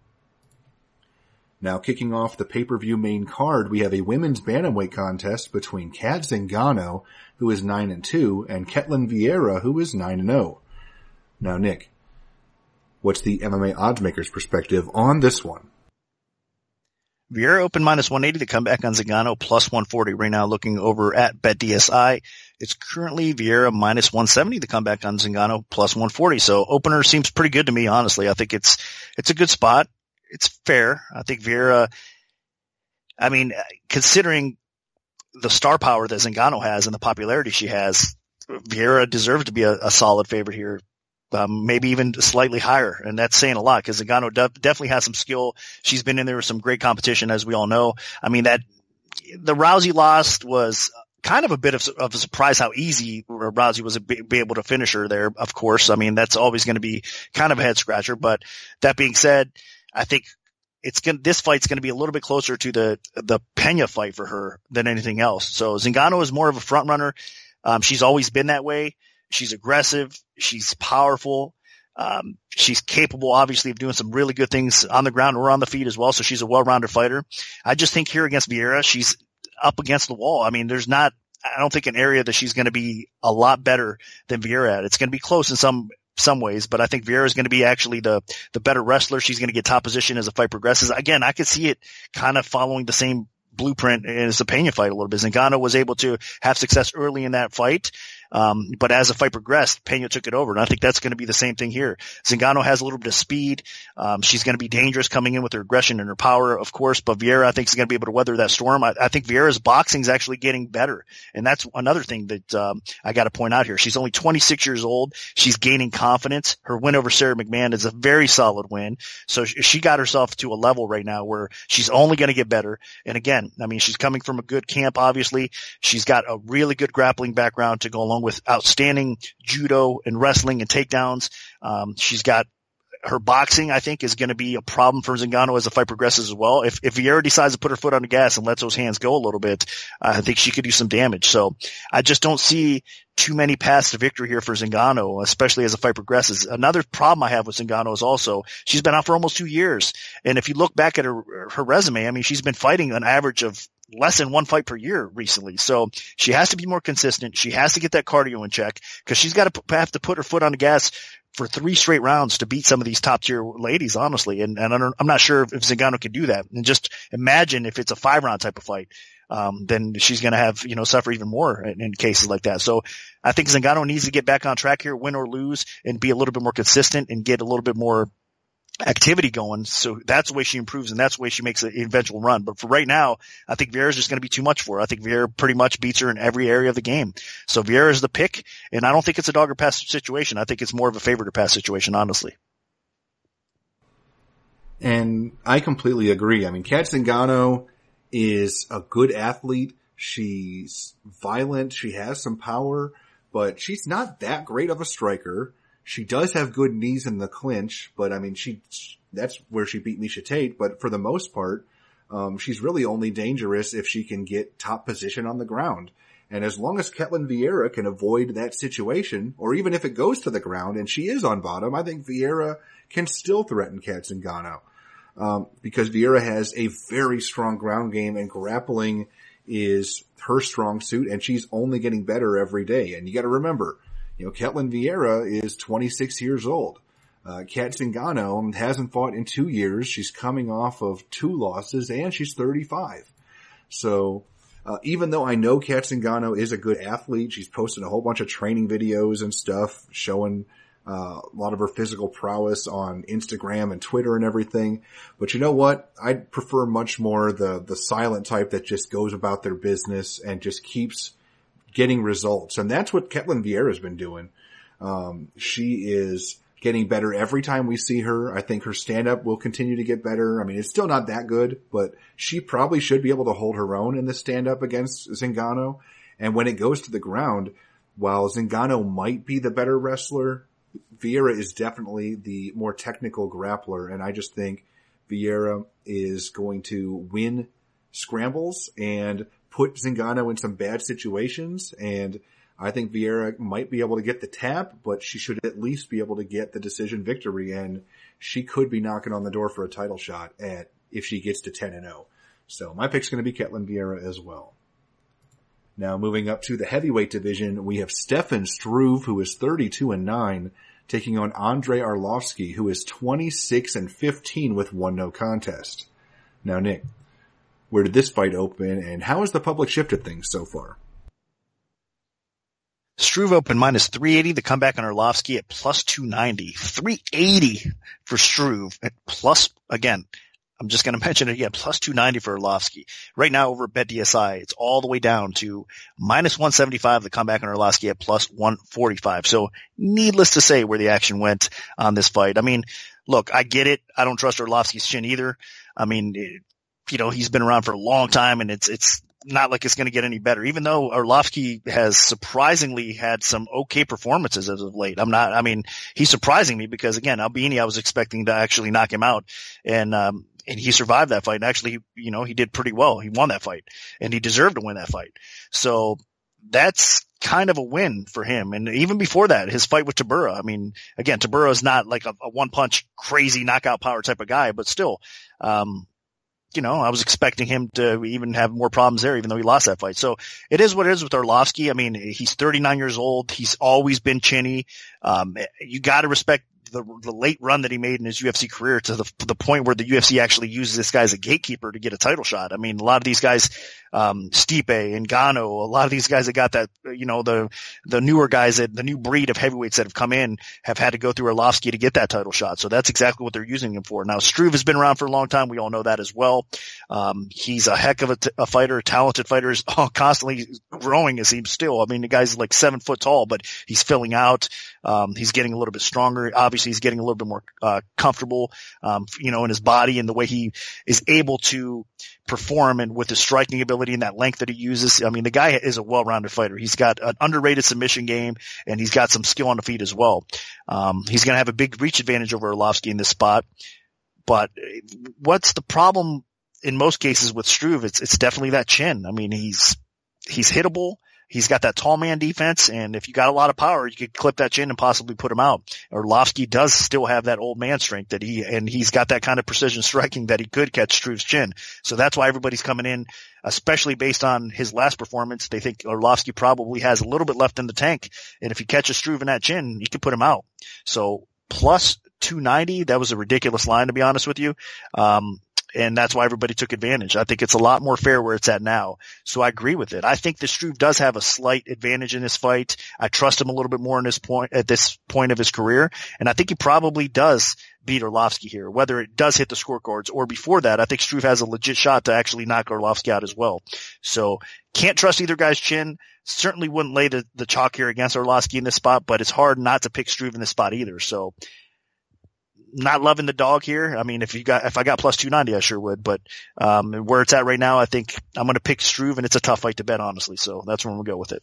Now, kicking off the pay-per-view main card, we have a women's bantamweight contest between Kat Zingano, who is 9-2, and Ketlin Vieira, who is 9-0. Now, Nick, what's the MMA oddsmakers' perspective on this one? Vieira open minus 180 to come back on Zingano plus 140. Right now looking over at BetDSI. It's currently Vieira minus 170 to come back on Zingano plus 140. So opener seems pretty good to me, honestly. I think it's a good spot. It's fair. I think Vieira, considering the star power that Zingano has and the popularity she has, Vieira deserves to be a solid favorite here. Maybe even slightly higher. And that's saying a lot because Zingano definitely has some skill. She's been in there with some great competition, as we all know. I mean, the Rousey loss was kind of a bit of a surprise how easy Rousey was to be able to finish her there, of course. I mean, that's always going to be kind of a head scratcher. But that being said, I think this fight's going to be a little bit closer to the Pena fight for her than anything else. So Zingano is more of a front runner. She's always been that way. She's aggressive. She's powerful. She's capable, obviously, of doing some really good things on the ground or on the feet as well. So she's a well-rounded fighter. I just think here against Vieira, she's up against the wall. I mean, I don't think an area that she's going to be a lot better than Vieira at. It's going to be close in some ways, but I think Vieira is going to be actually the better wrestler. She's going to get top position as the fight progresses. Again, I could see it kind of following the same blueprint as the Pena fight a little bit. Zingano was able to have success early in that fight. But as the fight progressed, Pena took it over. And I think that's going to be the same thing here. Zingano has a little bit of speed. She's going to be dangerous coming in with her aggression and her power, of course, but Vieira, I think, is going to be able to weather that storm. I think Vieira's boxing is actually getting better. And that's another thing that, I got to point out here. She's only 26 years old. She's gaining confidence. Her win over Sarah McMahon is a very solid win. So she got herself to a level right now where she's only going to get better. And again, I mean, she's coming from a good camp, obviously. She's got a really good grappling background to go along with outstanding judo and wrestling and takedowns. She's got her boxing, I think, is going to be a problem for Zingano as the fight progresses as well. If Vieira decides to put her foot on the gas and lets those hands go a little bit, I think she could do some damage. So I just don't see too many paths to victory here for Zingano, especially as the fight progresses. Another problem I have with Zingano is also she's been out for almost 2 years. And if you look back at her resume, I mean, she's been fighting an average of less than one fight per year recently. So she has to be more consistent. She has to get that cardio in check because she's got to have to put her foot on the gas for 3 straight rounds to beat some of these top tier ladies, honestly. And I'm not sure if Zingano can do that. And just imagine if it's a 5-round type of fight, then she's going to have, suffer even more in cases like that. So I think Zingano needs to get back on track here, win or lose, and be a little bit more consistent and get a little bit more activity going. So that's the way she improves and that's the way she makes an eventual run. But for right now, I think Vieira's just going to be too much for her. I think Vieira pretty much beats her in every area of the game. So Vieira is the pick, and I don't think it's a dog or pass situation. I think it's more of a favorite or pass situation, honestly. And I completely agree. I mean, Cat Zingano is a good athlete. She's violent. She has some power, but she's not that great of a striker. She does have good knees in the clinch, but I mean, that's where she beat Miesha Tate. But for the most part, she's really only dangerous if she can get top position on the ground. And as long as Ketlen Vieira can avoid that situation, or even if it goes to the ground and she is on bottom, I think Vieira can still threaten Cat Zingano. Because Vieira has a very strong ground game and grappling is her strong suit, and she's only getting better every day. And you got to remember, Ketlen Vieira is 26 years old. Cat Zingano hasn't fought in 2 years. She's coming off of 2 losses and she's 35. So, even though I know Cat Zingano is a good athlete, she's posted a whole bunch of training videos and stuff showing, a lot of her physical prowess on Instagram and Twitter and everything. But you know what? I'd prefer much more the silent type that just goes about their business and just keeps getting results. And that's what Ketlen Vieira's been doing. She is getting better every time we see her. I think her stand-up will continue to get better. I mean, it's still not that good, but she probably should be able to hold her own in the stand-up against Zingano. And when it goes to the ground, while Zingano might be the better wrestler, Vieira is definitely the more technical grappler. And I just think Vieira is going to win scrambles and put Zingano in some bad situations, and I think Vieira might be able to get the tap, but she should at least be able to get the decision victory, and she could be knocking on the door for a title shot if she gets to 10-0. So my pick's going to be Ketlen Vieira as well. Now moving up to the heavyweight division, we have Stefan Struve, who is 32-9, taking on Andrei Arlovsky, who is 26-15 with 1 no contest. Now Nick, where did this fight open, and how has the public shifted things so far? Struve opened minus 380. The comeback on Arlovsky at plus 290. 380 for Struve. At plus, again, I'm just going to mention it again, plus 290 for Arlovsky. Right now over at BetDSI, it's all the way down to minus 175. The comeback on Arlovsky at plus 145. So needless to say where the action went on this fight. I mean, look, I get it. I don't trust Arlovsky's chin either. I mean, he's been around for a long time, and it's not like it's going to get any better, even though Arlovsky has surprisingly had some okay performances as of late. He's surprising me because, again, Albini, I was expecting to actually knock him out, and he survived that fight. And actually, he did pretty well. He won that fight, and he deserved to win that fight. So that's kind of a win for him. And even before that, his fight with Tabura, I mean, again, Tabura is not like a one-punch crazy knockout power type of guy, but still, I was expecting him to even have more problems there, even though he lost that fight. So it is what it is with Arlovsky. I mean, he's 39 years old. He's always been chinny. You got to respect the late run that he made in his UFC career to the point where the UFC actually uses this guy as a gatekeeper to get a title shot. I mean, a lot of these guys, Stipe, Ngannou, a lot of these guys that got that, the newer guys, the new breed of heavyweights that have come in have had to go through Arlovsky to get that title shot. So that's exactly what they're using him for. Now, Struve has been around for a long time. We all know that as well. He's a heck of a fighter, a talented fighter, is constantly growing, it seems still. I mean, the guy's like 7 foot tall, but he's filling out. He's getting a little bit stronger. Obviously, he's getting a little bit more comfortable, in his body and the way he is able to perform and with his striking ability and that length that he uses. I mean, the guy is a well-rounded fighter. He's got an underrated submission game and he's got some skill on the feet as well. He's going to have a big reach advantage over Arlovsky in this spot. But what's the problem in most cases with Struve? It's definitely that chin. I mean, he's hittable. He's got that tall man defense, and if you got a lot of power, you could clip that chin and possibly put him out. Arlovsky does still have that old man strength and he's got that kind of precision striking that he could catch Struve's chin. So that's why everybody's coming in, especially based on his last performance. They think Arlovsky probably has a little bit left in the tank, and if he catches Struve in that chin, you could put him out. So plus 290, that was a ridiculous line, to be honest with you. And that's why everybody took advantage. I think it's a lot more fair where it's at now. So I agree with it. I think the Struve does have a slight advantage in this fight. I trust him a little bit more at this point of his career. And I think he probably does beat Arlovsky here, whether it does hit the scorecards or before that. I think Struve has a legit shot to actually knock Arlovsky out as well. So can't trust either guy's chin. Certainly wouldn't lay the chalk here against Arlovsky in this spot, but it's hard not to pick Struve in this spot either. So not loving the dog here. I mean, if I got plus 290, I sure would. But where it's at right now, I think I'm going to pick Struve, and it's a tough fight to bet, honestly. So that's where we'll go with it.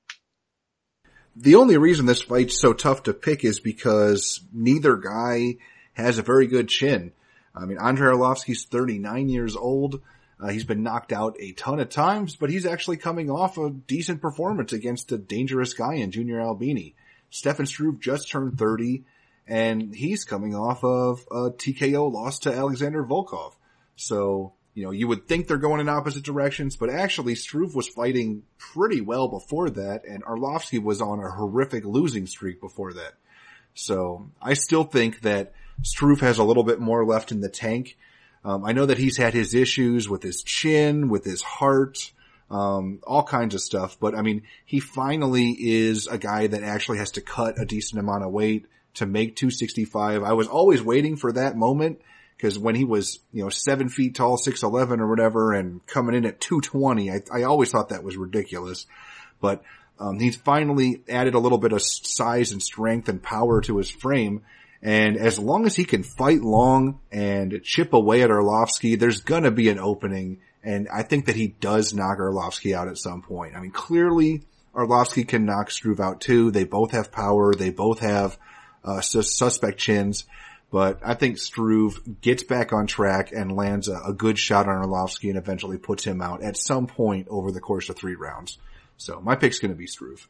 The only reason this fight's so tough to pick is because neither guy has a very good chin. I mean, Andrei Arlovsky's 39 years old. He's been knocked out a ton of times, but he's actually coming off a decent performance against a dangerous guy in Junior Albini. Stefan Struve just turned 30. And he's coming off of a TKO loss to Alexander Volkov. So, you would think they're going in opposite directions, but actually Struve was fighting pretty well before that, and Arlovsky was on a horrific losing streak before that. So, I still think that Struve has a little bit more left in the tank. I know that he's had his issues with his chin, with his heart, all kinds of stuff, but I mean, he finally is a guy that actually has to cut a decent amount of weight to make 265. I was always waiting for that moment, because when he was, 7 feet tall, 6'11" or whatever, and coming in at 220, I always thought that was ridiculous. But, he's finally added a little bit of size and strength and power to his frame. And as long as he can fight long and chip away at Arlovsky, there's gonna be an opening. And I think that he does knock Arlovsky out at some point. I mean, clearly Arlovsky can knock Struve out too. They both have power. They both have suspect chins, but I think Struve gets back on track and lands a good shot on Arlovsky and eventually puts him out at some point over the course of 3 rounds. So my pick's going to be Struve.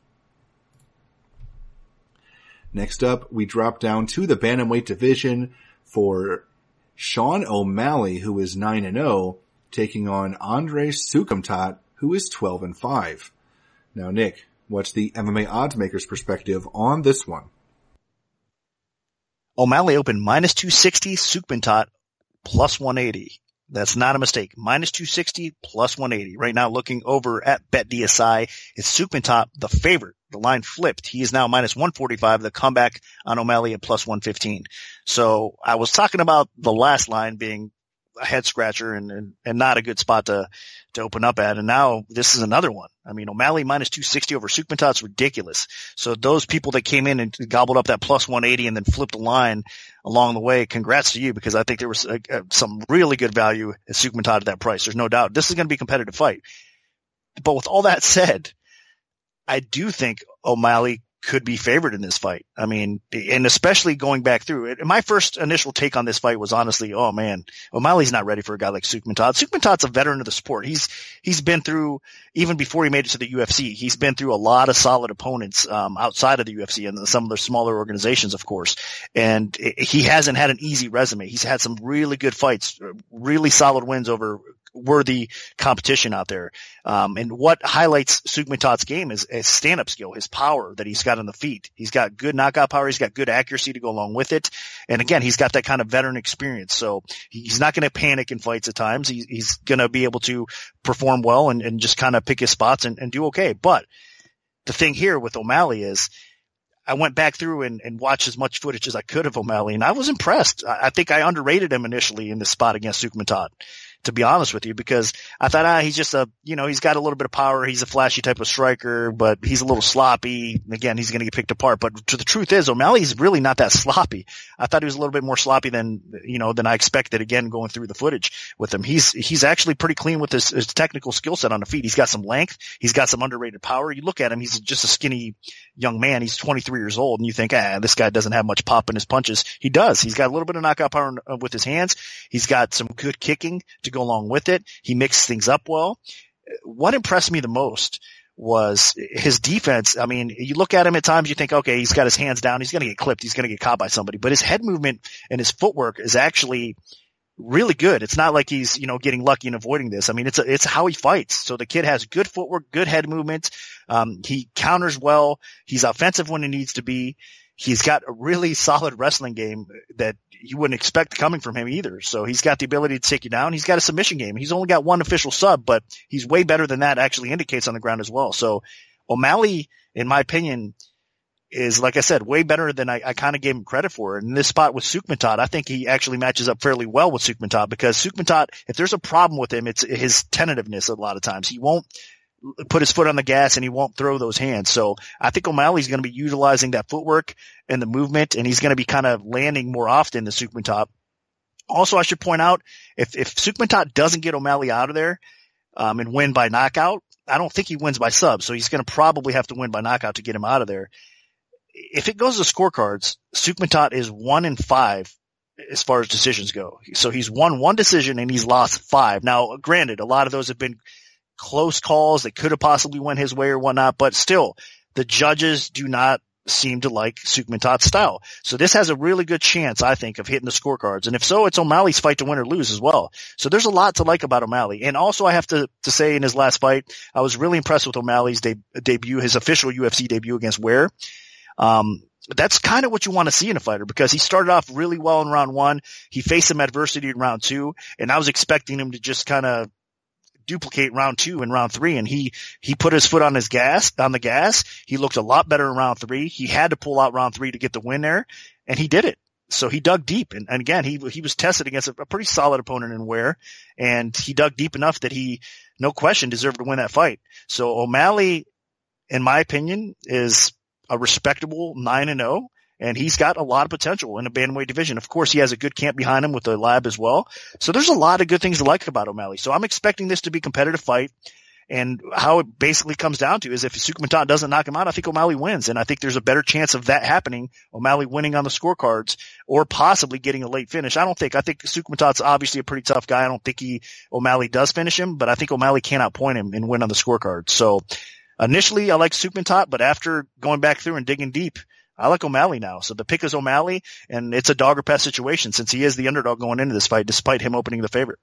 Next up, we drop down to the bantamweight division for Sean O'Malley, who is 9-0, taking on Andrei Sukumtat, who is 12-5. Now, Nick, what's the MMA odds maker's perspective on this one? O'Malley opened minus 260, Sukumtat plus 180. That's not a mistake. Minus 260 plus 180. Right now, looking over at BetDSI, it's Sukumtat the favorite. The line flipped. He is now minus 145. The comeback on O'Malley at plus 115. So I was talking about the last line being a head scratcher and not a good spot to open up at. And now this is another one. I mean, O'Malley minus 260 over Sukumtat's ridiculous. So those people that came in and gobbled up that plus 180 and then flipped the line along the way, congrats to you, because I think there was some really good value at Sukumtat at that price. There's no doubt. This is going to be a competitive fight. But with all that said, I do think O'Malley could be favored in this fight. I mean, and especially going back through it. My first initial take on this fight was honestly, oh man, O'Malley's not ready for a guy like Sukumtat. Sukumtat's a veteran of the sport. He's been through, even before he made it to the UFC, he's been through a lot of solid opponents, outside of the UFC and some of the smaller organizations, of course. And he hasn't had an easy resume. He's had some really good fights, really solid wins over worthy competition out there. And what highlights Sukmatat's game is his stand-up skill, his power that he's got on the feet. He's got good knockout power. He's got good accuracy to go along with it. And again, he's got that kind of veteran experience. So he's not going to panic in fights at times. He's going to be able to perform well and just kind of pick his spots and do okay. But the thing here with O'Malley is, I went back through and watched as much footage as I could of O'Malley, and I was impressed. I think I underrated him initially in this spot against Sukmatat, to be honest with you, because I thought, he's just he's got a little bit of power. He's a flashy type of striker, but he's a little sloppy. Again, he's going to get picked apart. But the truth is, O'Malley's really not that sloppy. I thought he was a little bit more sloppy than I expected, again, going through the footage with him. He's actually pretty clean with his technical skill set on the feet. He's got some length. He's got some underrated power. You look at him, he's just a skinny young man. He's 23 years old, and you think, this guy doesn't have much pop in his punches. He does. He's got a little bit of knockout power with his hands. He's got some good kicking to go along with it. He mixes things up well. What impressed me the most was his defense. I mean, you look at him at times, you think, okay, he's got his hands down. He's going to get clipped. He's going to get caught by somebody. But his head movement and his footwork is actually really good. It's not like he's, getting lucky and avoiding this. I mean, it's how he fights. So the kid has good footwork, good head movement. He counters well. He's offensive when he needs to be. He's got a really solid wrestling game that you wouldn't expect coming from him either. So he's got the ability to take you down. He's got a submission game. He's only got one official sub, but he's way better than that actually indicates on the ground as well. So O'Malley, in my opinion, is, like I said, way better than I kind of gave him credit for. And in this spot with Sukmatat, I think he actually matches up fairly well with Sukmatat, because Sukmatat, if there's a problem with him, it's his tentativeness a lot of times. He won't put his foot on the gas and he won't throw those hands. So I think O'Malley's going to be utilizing that footwork and the movement, and he's going to be kind of landing more often than Sukmatat. Also, I should point out, if Sukmatat doesn't get O'Malley out of there, and win by knockout, I don't think he wins by sub. So he's going to probably have to win by knockout to get him out of there. If it goes to scorecards, Sukmatat is 1-5 as far as decisions go. So he's won one decision and he's lost 5. Now, granted, a lot of those have been close calls that could have possibly went his way or whatnot, but still, the judges do not seem to like Sukmatat's style. So this has a really good chance, I think, of hitting the scorecards. And if so, it's O'Malley's fight to win or lose as well. So there's a lot to like about O'Malley. And also, I have to say, in his last fight, I was really impressed with O'Malley's debut, his official UFC debut against Ware. That's kind of what you want to see in a fighter, because he started off really well in round 1. He faced some adversity in round 2, and I was expecting him to just kind of duplicate round 2 and round 3, and he put his foot on the gas. He looked a lot better in round 3. He had to pull out round 3 to get the win there, and he did it. So he dug deep, and again, he was tested against a pretty solid opponent in Ware, and he dug deep enough that he, no question, deserved to win that fight. So O'Malley, in my opinion, is a respectable 9-0. And he's got a lot of potential in the bantamweight division. Of course, he has a good camp behind him with the lab as well. So there's a lot of good things to like about O'Malley. So I'm expecting this to be a competitive fight. And how it basically comes down to is, if Sukmatat doesn't knock him out, I think O'Malley wins. And I think there's a better chance of that happening, O'Malley winning on the scorecards, or possibly getting a late finish. I think Sukmatat's obviously a pretty tough guy. I don't think O'Malley does finish him, but I think O'Malley can outpoint him and win on the scorecards. So initially I like Sukmatat, but after going back through and digging deep, I like O'Malley now. So the pick is O'Malley, and it's a dog or pass situation since he is the underdog going into this fight, despite him opening the favorite.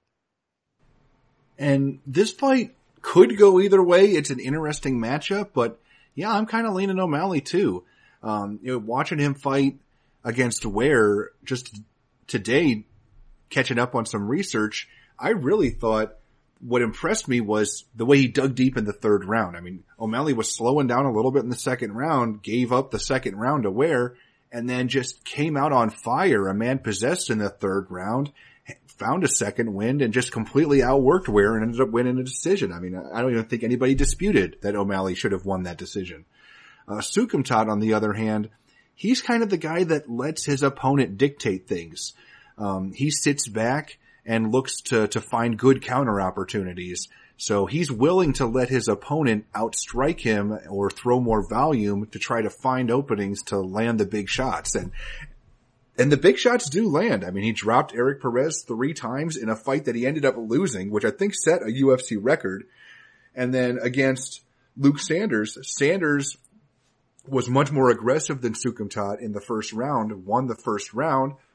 And this fight could go either way. It's an interesting matchup, but yeah, I'm kind of leaning O'Malley too. Watching him fight against Ware just today, catching up on some research, I really thought what impressed me was the way he dug deep in the third round. I mean, O'Malley was slowing down a little bit in the second round, gave up the second round to Ware, and then just came out on fire, a man possessed in the third round, found a second wind, and just completely outworked Ware and ended up winning a decision. I mean, I don't even think anybody disputed that O'Malley should have won that decision. Sukmatat, on the other hand, he's kind of the guy that lets his opponent dictate things. He sits back and looks to find good counter opportunities. So he's willing to let his opponent outstrike him or throw more volume to try to find openings to land the big shots. And the big shots do land. I mean, he dropped Eric Perez 3 times in a fight that he ended up losing, which I think set a UFC record. And then against Luke Sanders was much more aggressive than Sukmatat in the first round, won the first round,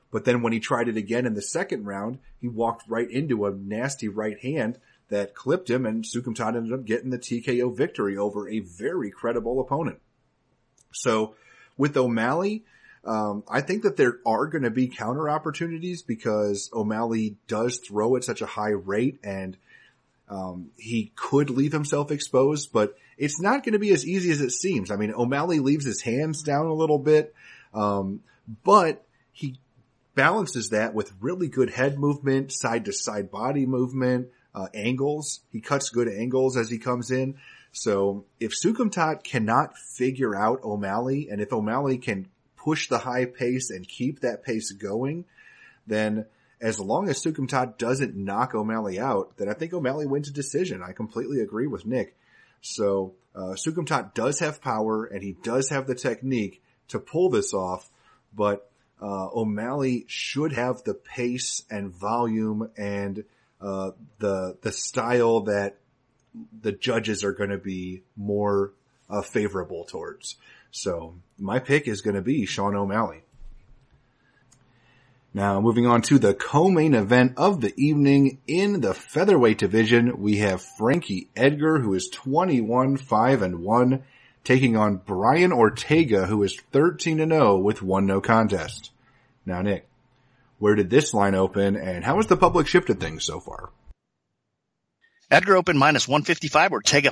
But then when he tried it again in the second round, he walked right into a nasty right hand that clipped him, and Sukumtat ended up getting the TKO victory over a very credible opponent. So with O'Malley, I think that there are going to be counter opportunities because O'Malley does throw at such a high rate, and he could leave himself exposed, but it's not going to be as easy as it seems. I mean, O'Malley leaves his hands down a little bit, but he balances that with really good head movement, side to side body movement, angles. He cuts good angles as he comes in. So if Sukumtat cannot figure out O'Malley, and if O'Malley can push the high pace and keep that pace going, then as long as Sukumtat doesn't knock O'Malley out, then I think O'Malley wins a decision. I completely agree with Nick. So Sukumtat does have power, and he does have the technique to pull this off, but O'Malley should have the pace and volume and the style that the judges are going to be more favorable towards. So my pick is going to be Sean O'Malley. Now moving on to the co-main event of the evening in the featherweight division, we have Frankie Edgar, who is 21-5-1, taking on Brian Ortega, who is 13-0 with 1 no contest. Now Nick, where did this line open, and how has the public shifted things so far? Edgar opened -155, Ortega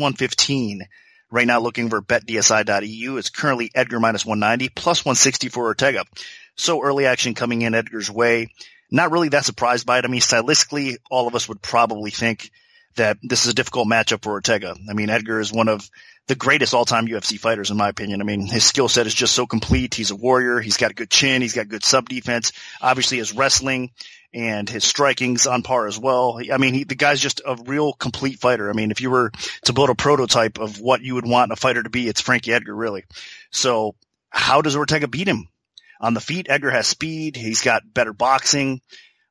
+115. Right now looking over betdsi.eu. It's currently Edgar -190, +160 for Ortega. So early action coming in Edgar's way. Not really that surprised by it. I mean, stylistically, all of us would probably think that this is a difficult matchup for Ortega. I mean, Edgar is one of the greatest all-time UFC fighters, in my opinion. I mean, his skill set is just so complete. He's a warrior. He's got a good chin. He's got good sub-defense. Obviously, his wrestling and his striking's on par as well. I mean, the guy's just a real complete fighter. I mean, if you were to build a prototype of what you would want a fighter to be, it's Frankie Edgar, really. So how does Ortega beat him? On the feet, Edgar has speed. He's got better boxing.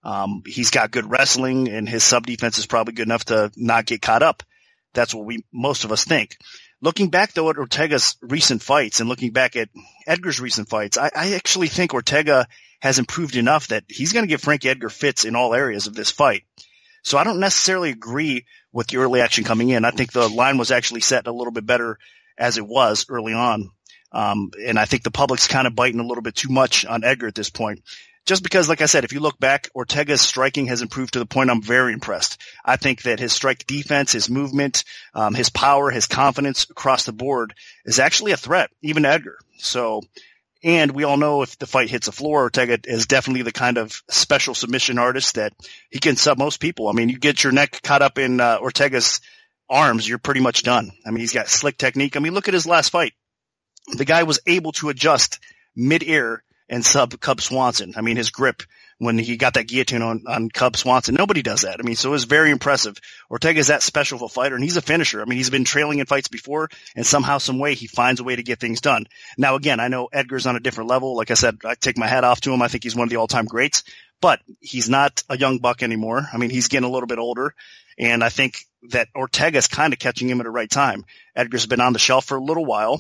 He's got good wrestling, and his sub-defense is probably good enough to not get caught up. That's what most of us think. Looking back, though, at Ortega's recent fights and looking back at Edgar's recent fights, I actually think Ortega has improved enough that he's going to give Frankie Edgar fits in all areas of this fight. So I don't necessarily agree with the early action coming in. I think the line was actually set a little bit better as it was early on. And I think the public's kind of biting a little bit too much on Edgar at this point. Just because, like I said, if you look back, Ortega's striking has improved to the point I'm very impressed. I think that his strike defense, his movement, his power, his confidence across the board is actually a threat, even to Edgar. So, and we all know if the fight hits the floor, Ortega is definitely the kind of special submission artist that he can sub most people. I mean, you get your neck caught up in Ortega's arms, you're pretty much done. I mean, he's got slick technique. I mean, look at his last fight. The guy was able to adjust mid-air and sub Cub Swanson. I mean, his grip when he got that guillotine on Cub Swanson, nobody does that. I mean, so it was very impressive. Ortega is that special of a fighter, and he's a finisher. I mean, he's been trailing in fights before, and somehow, some way, he finds a way to get things done. Now, again, I know Edgar's on a different level. Like I said, I take my hat off to him. I think he's one of the all-time greats, but he's not a young buck anymore. I mean, he's getting a little bit older, and I think that Ortega's kind of catching him at the right time. Edgar's been on the shelf for a little while.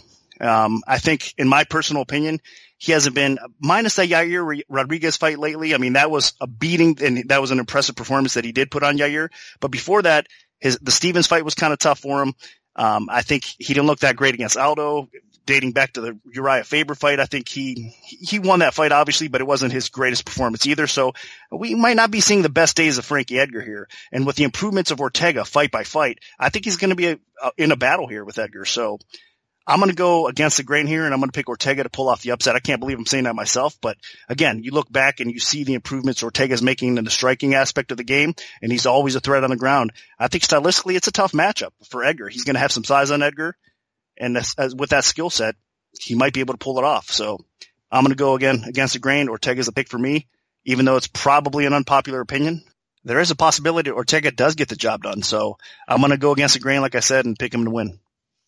I think, in my personal opinion, he hasn't been, minus that Yair Rodriguez fight lately. I mean, that was a beating, and that was an impressive performance that he did put on Yair. But before that, the Stevens fight was kind of tough for him. I think he didn't look that great against Aldo. Dating back to the Uriah Faber fight, I think he won that fight, obviously, but it wasn't his greatest performance either. So we might not be seeing the best days of Frankie Edgar here. And with the improvements of Ortega fight by fight, I think he's going to be in a battle here with Edgar. So I'm going to go against the grain here, and I'm going to pick Ortega to pull off the upset. I can't believe I'm saying that myself, but again, you look back and you see the improvements Ortega's making in the striking aspect of the game, and he's always a threat on the ground. I think stylistically it's a tough matchup for Edgar. He's going to have some size on Edgar, and with that skill set, he might be able to pull it off. So I'm going to go again against the grain. Ortega's a pick for me, even though it's probably an unpopular opinion. There is a possibility Ortega does get the job done, so I'm going to go against the grain, like I said, and pick him to win.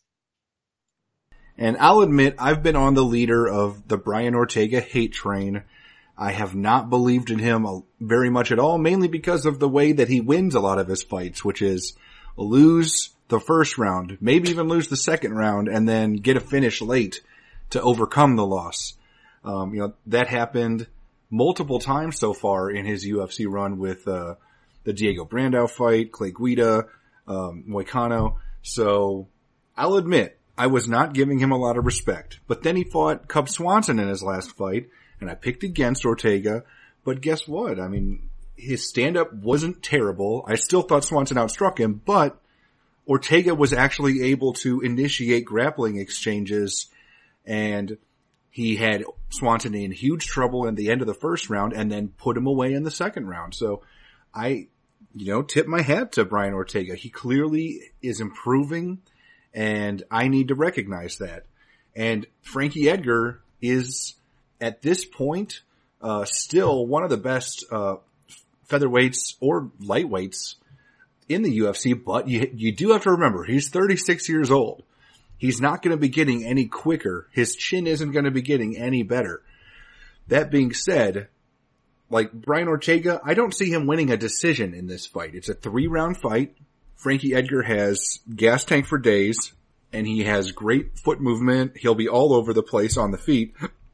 And I'll admit, I've been on the leader of the Brian Ortega hate train. I have not believed in him very much at all, mainly because of the way that he wins a lot of his fights, which is lose the first round, maybe even lose the second round, and then get a finish late to overcome the loss. That happened multiple times so far in his UFC run with the Diego Brandao fight, Clay Guida, Moicano. So I'll admit, I was not giving him a lot of respect. But then he fought Cub Swanson in his last fight, and I picked against Ortega. But guess what? I mean, his stand-up wasn't terrible. I still thought Swanson outstruck him, but Ortega was actually able to initiate grappling exchanges, and he had Swanson in huge trouble in the end of the first round and then put him away in the second round. So I, tip my hat to Brian Ortega. He clearly is improving, and I need to recognize that. And Frankie Edgar is, at this point, still one of the best featherweights or lightweights in the UFC, but you do have to remember, he's 36 years old. He's not going to be getting any quicker. His chin isn't going to be getting any better. That being said, like Brian Ortega, I don't see him winning a decision in this fight. It's a 3-round fight. Frankie Edgar has gas tank for days, and he has great foot movement. He'll be all over the place on the feet.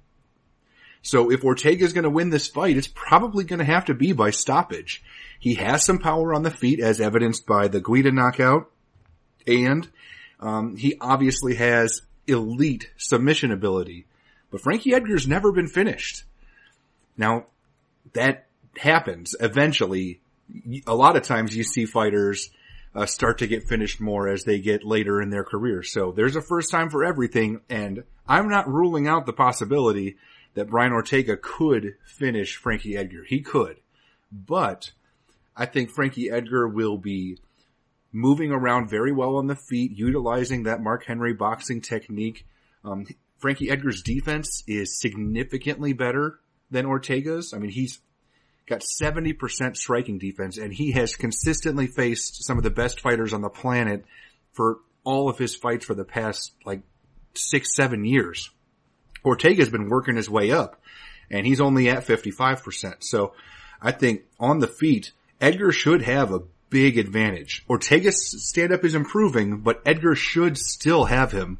So if Ortega's going to win this fight, it's probably going to have to be by stoppage. He has some power on the feet, as evidenced by the Guida knockout, and he obviously has elite submission ability. But Frankie Edgar's never been finished. Now, that happens eventually. A lot of times you see fighters start to get finished more as they get later in their career. So there's a first time for everything, and I'm not ruling out the possibility that Brian Ortega could finish Frankie Edgar. He could. But I think Frankie Edgar will be moving around very well on the feet, utilizing that Mark Henry boxing technique. Frankie Edgar's defense is significantly better than Ortega's. I mean, he's got 70% striking defense, and he has consistently faced some of the best fighters on the planet for all of his fights for the past, 6-7 years. Ortega's been working his way up, and he's only at 55%. So I think on the feet, Edgar should have a big advantage. Ortega's stand-up is improving, but Edgar should still have him.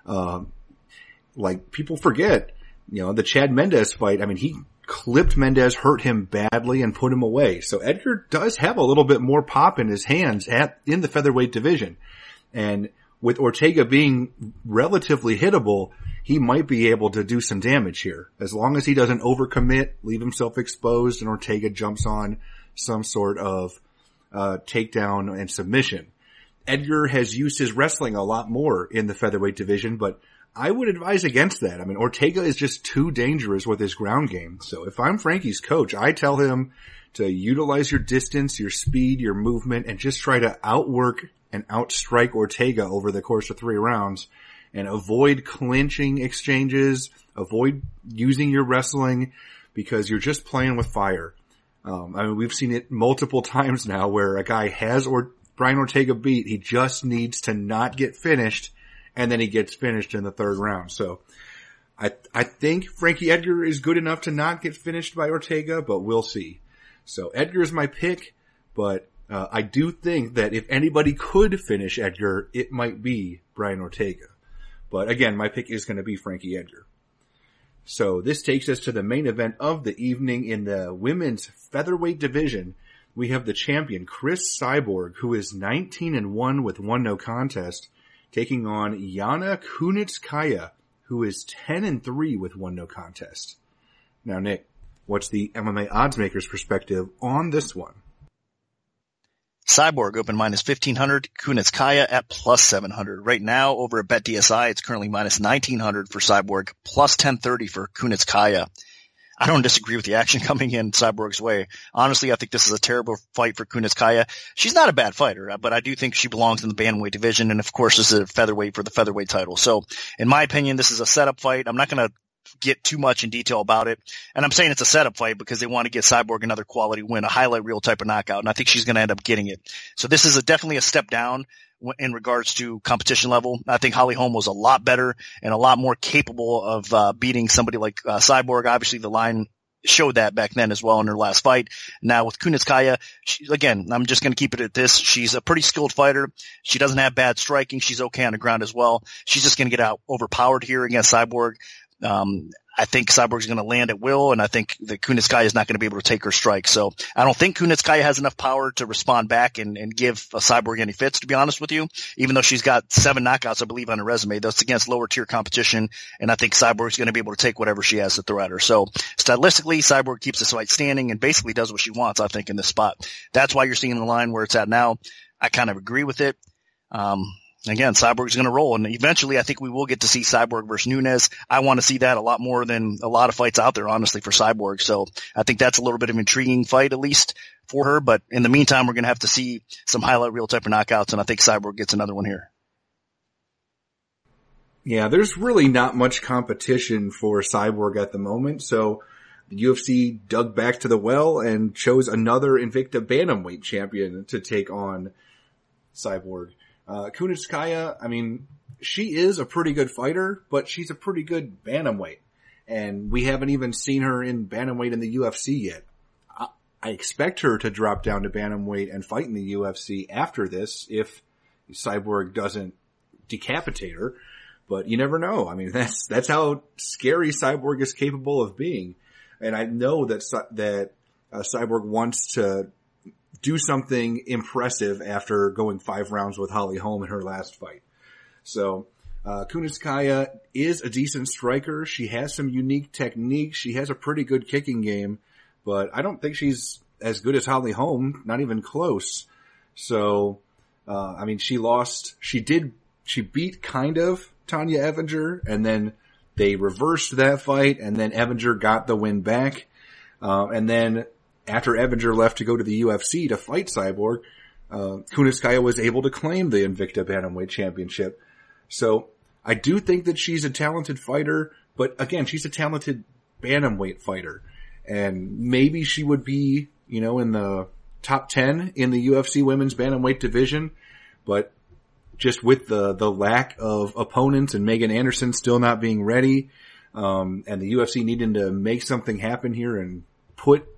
People forget, the Chad Mendes fight, I mean, he clipped Mendes, hurt him badly, and put him away. So Edgar does have a little bit more pop in his hands in the featherweight division. And with Ortega being relatively hittable, he might be able to do some damage here. As long as he doesn't overcommit, leave himself exposed, and Ortega jumps on some sort of takedown and submission. Edgar has used his wrestling a lot more in the featherweight division, but I would advise against that. I mean, Ortega is just too dangerous with his ground game. So if I'm Frankie's coach, I tell him to utilize your distance, your speed, your movement, and just try to outwork and outstrike Ortega over the course of 3 rounds, and avoid clinching exchanges, avoid using your wrestling, because you're just playing with fire. We've seen it multiple times now where a guy has Brian Ortega beat. He just needs to not get finished, and then he gets finished in the 3rd round. So I think Frankie Edgar is good enough to not get finished by Ortega, but we'll see. So Edgar is my pick, but I do think that if anybody could finish Edgar, it might be Brian Ortega. But again, my pick is going to be Frankie Edgar. So this takes us to the main event of the evening in the women's featherweight division. We have the champion, Cris Cyborg, who is 19-1 with 1 no contest, taking on Yana Kunitskaya, who is 10-3 with 1 no contest. Now, Nick, what's the MMA oddsmaker's perspective on this one? Cyborg open minus 1,500, Kunitskaya at plus 700. Right now, over at BetDSI, it's currently minus 1,900 for Cyborg, plus 1,030 for Kunitskaya. I don't disagree with the action coming in Cyborg's way. Honestly, I think this is a terrible fight for Kunitskaya. She's not a bad fighter, but I do think she belongs in the bantamweight division, and of course, this is a featherweight for the featherweight title. So, in my opinion, this is a setup fight. I'm not going to get too much in detail about it. And I'm saying it's a setup fight because they want to get Cyborg another quality win, a highlight reel type of knockout. And I think she's going to end up getting it. So this is definitely a step down in regards to competition level. I think Holly Holm was a lot better and a lot more capable of beating somebody like Cyborg. Obviously the line showed that back then as well in her last fight. Now with Kunitskaya, again, I'm just going to keep it at this. She's a pretty skilled fighter. She doesn't have bad striking. She's okay on the ground as well. She's just going to get out overpowered here against Cyborg. I think Cyborg's going to land at will, and I think that Kunitskaya is not going to be able to take her strike. So I don't think Kunitskaya has enough power to respond back and give Cyborg any fits, to be honest with you, even though she's got 7 knockouts, I believe, on her resume. That's against lower tier competition, and I think Cyborg's going to be able to take whatever she has to throw at her. So stylistically, Cyborg keeps this fight standing and basically does what she wants, I think, in this spot. That's why you're seeing the line where it's at now. I kind of agree with it. Again, Cyborg's going to roll, and eventually I think we will get to see Cyborg versus Nunes. I want to see that a lot more than a lot of fights out there, honestly, for Cyborg. So I think that's a little bit of an intriguing fight, at least for her. But in the meantime, we're going to have to see some highlight reel type of knockouts, and I think Cyborg gets another one here. Yeah, there's really not much competition for Cyborg at the moment, so the UFC dug back to the well and chose another Invicta Bantamweight champion to take on Cyborg. Kunitskaya, I mean, she is a pretty good fighter, but she's a pretty good bantamweight. And we haven't even seen her in bantamweight in the UFC yet. I expect her to drop down to bantamweight and fight in the UFC after this if Cyborg doesn't decapitate her. But you never know. I mean, that's how scary Cyborg is capable of being. And I know that Cyborg wants to do something impressive after going 5 rounds with Holly Holm in her last fight. So, Kunitskaya is a decent striker. She has some unique techniques. She has a pretty good kicking game, but I don't think she's as good as Holly Holm, not even close. So, I mean, she beat kind of Tanya Evinger, and then they reversed that fight, and then Evinger got the win back. And then after Evinger left to go to the UFC to fight Cyborg, Kunitskaya was able to claim the Invicta Bantamweight Championship. So I do think that she's a talented fighter, but again, she's a talented bantamweight fighter. And maybe she would be, in the top 10 in the UFC women's bantamweight division, but just with the lack of opponents and Megan Anderson still not being ready, and the UFC needing to make something happen here and put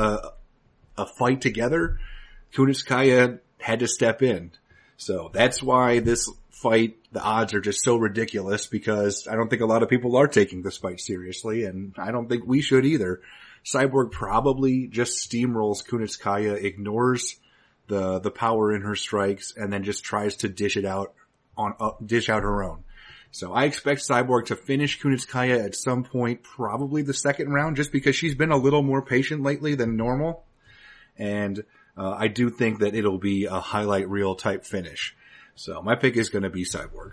a fight together, Kunitskaya had to step in. So that's why this fight, the odds are just so ridiculous, because I don't think a lot of people are taking this fight seriously, and I don't think we should either. Cyborg probably just steamrolls Kunitskaya, ignores the power in her strikes, and then just tries to dish out her own. So I expect Cyborg to finish Kunitskaya at some point, probably the second round, just because she's been a little more patient lately than normal. And I do think that it'll be a highlight reel type finish. So my pick is going to be Cyborg.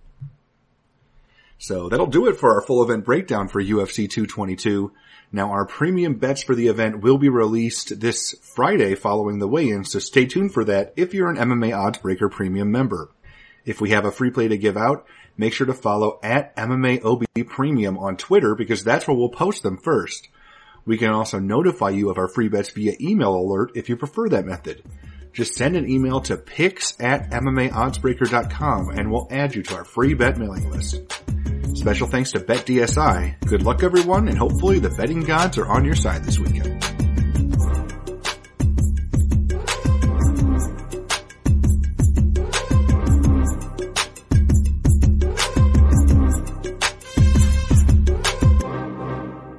So that'll do it for our full event breakdown for UFC 222. Now our premium bets for the event will be released this Friday following the weigh-in, so stay tuned for that if you're an MMA Oddsbreaker premium member. If we have a free play to give out, make sure to follow at MMAOB Premium on Twitter, because that's where we'll post them first. We can also notify you of our free bets via email alert if you prefer that method. Just send an email to picks@MMAOddsbreaker.com and we'll add you to our free bet mailing list. Special thanks to BetDSI. Good luck everyone, and hopefully the betting gods are on your side this weekend.